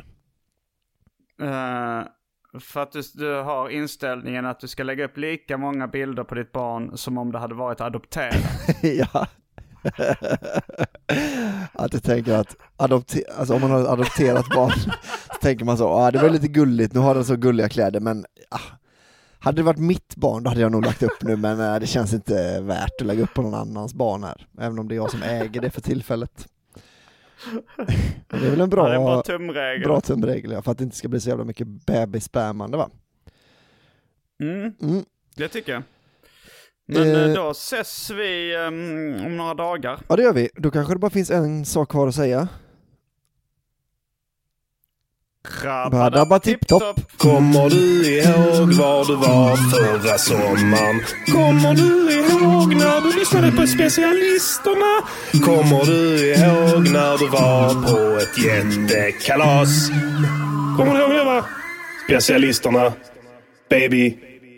Uh, för att du, du har inställningen att du ska lägga upp lika många bilder på ditt barn som om det hade varit adopterat. Ja. Att jag tänker att adopter- alltså om man har ett adopterat barn så tänker man så, ah, det var lite gulligt, nu har den så gulliga kläder, men ah, hade det varit mitt barn då hade jag nog lagt upp nu, men äh, det känns inte värt att lägga upp på någon annans barn här, även om det är jag som äger det för tillfället. Det är väl en bra, ja, en bra tumregel, bra tumregel ja, för att det inte ska bli så jävla mycket bebisspämmande, va? Mm, mm. det tycker jag. Men eh, då ses vi um, om några dagar. Ja, det gör vi. Då kanske det bara finns en sak kvar att säga. Rabba tipptopp. Kommer du ihåg var du var förra sommaren? Kommer du ihåg när du lyssnade på specialisterna? Kommer du ihåg när du var på ett jättekalas? Kommer du ihåg det, va? Specialisterna, baby.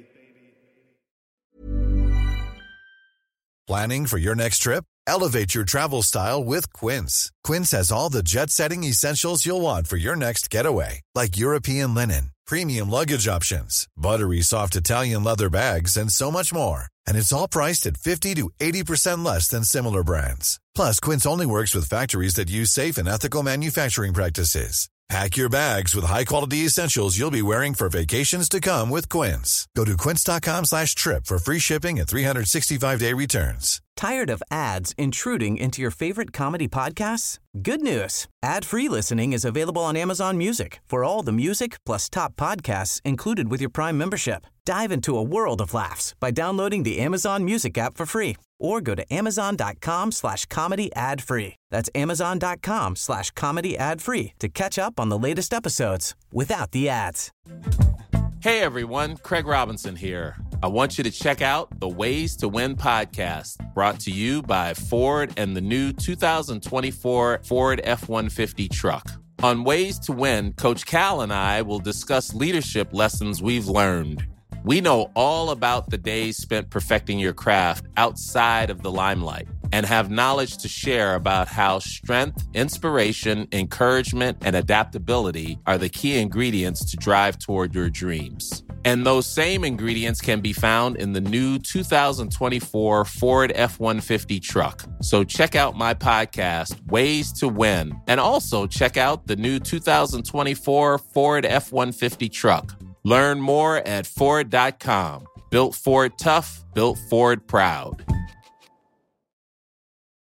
Planning for your next trip? Elevate your travel style with Quince. Quince has all the jet-setting essentials you'll want for your next getaway, like European linen, premium luggage options, buttery soft Italian leather bags, and so much more. And it's all priced at fifty to eighty percent less than similar brands. Plus, Quince only works with factories that use safe and ethical manufacturing practices. Pack your bags with high-quality essentials you'll be wearing for vacations to come with Quince. Go to quince.com slash trip for free shipping and three sixty-five day returns. Tired of ads intruding into your favorite comedy podcasts? Good news. Ad-free listening is available on Amazon Music for all the music plus top podcasts included with your Prime membership. Dive into a world of laughs by downloading the Amazon Music app for free or go to amazon.com slash comedy ad free. That's amazon.com slash comedy ad free to catch up on the latest episodes without the ads. Hey everyone, Craig Robinson here. I want you to check out the Ways to Win podcast, brought to you by Ford and the new two thousand twenty-four Ford F one fifty truck. On Ways to Win, Coach Cal and I will discuss leadership lessons we've learned. We know all about the days spent perfecting your craft outside of the limelight and have knowledge to share about how strength, inspiration, encouragement, and adaptability are the key ingredients to drive toward your dreams. And those same ingredients can be found in the new two thousand twenty-four Ford F one fifty truck. So check out my podcast, Ways to Win, and also check out the new two thousand twenty-four Ford F one fifty truck. Learn more at Ford dot com. Built Ford tough, built Ford proud.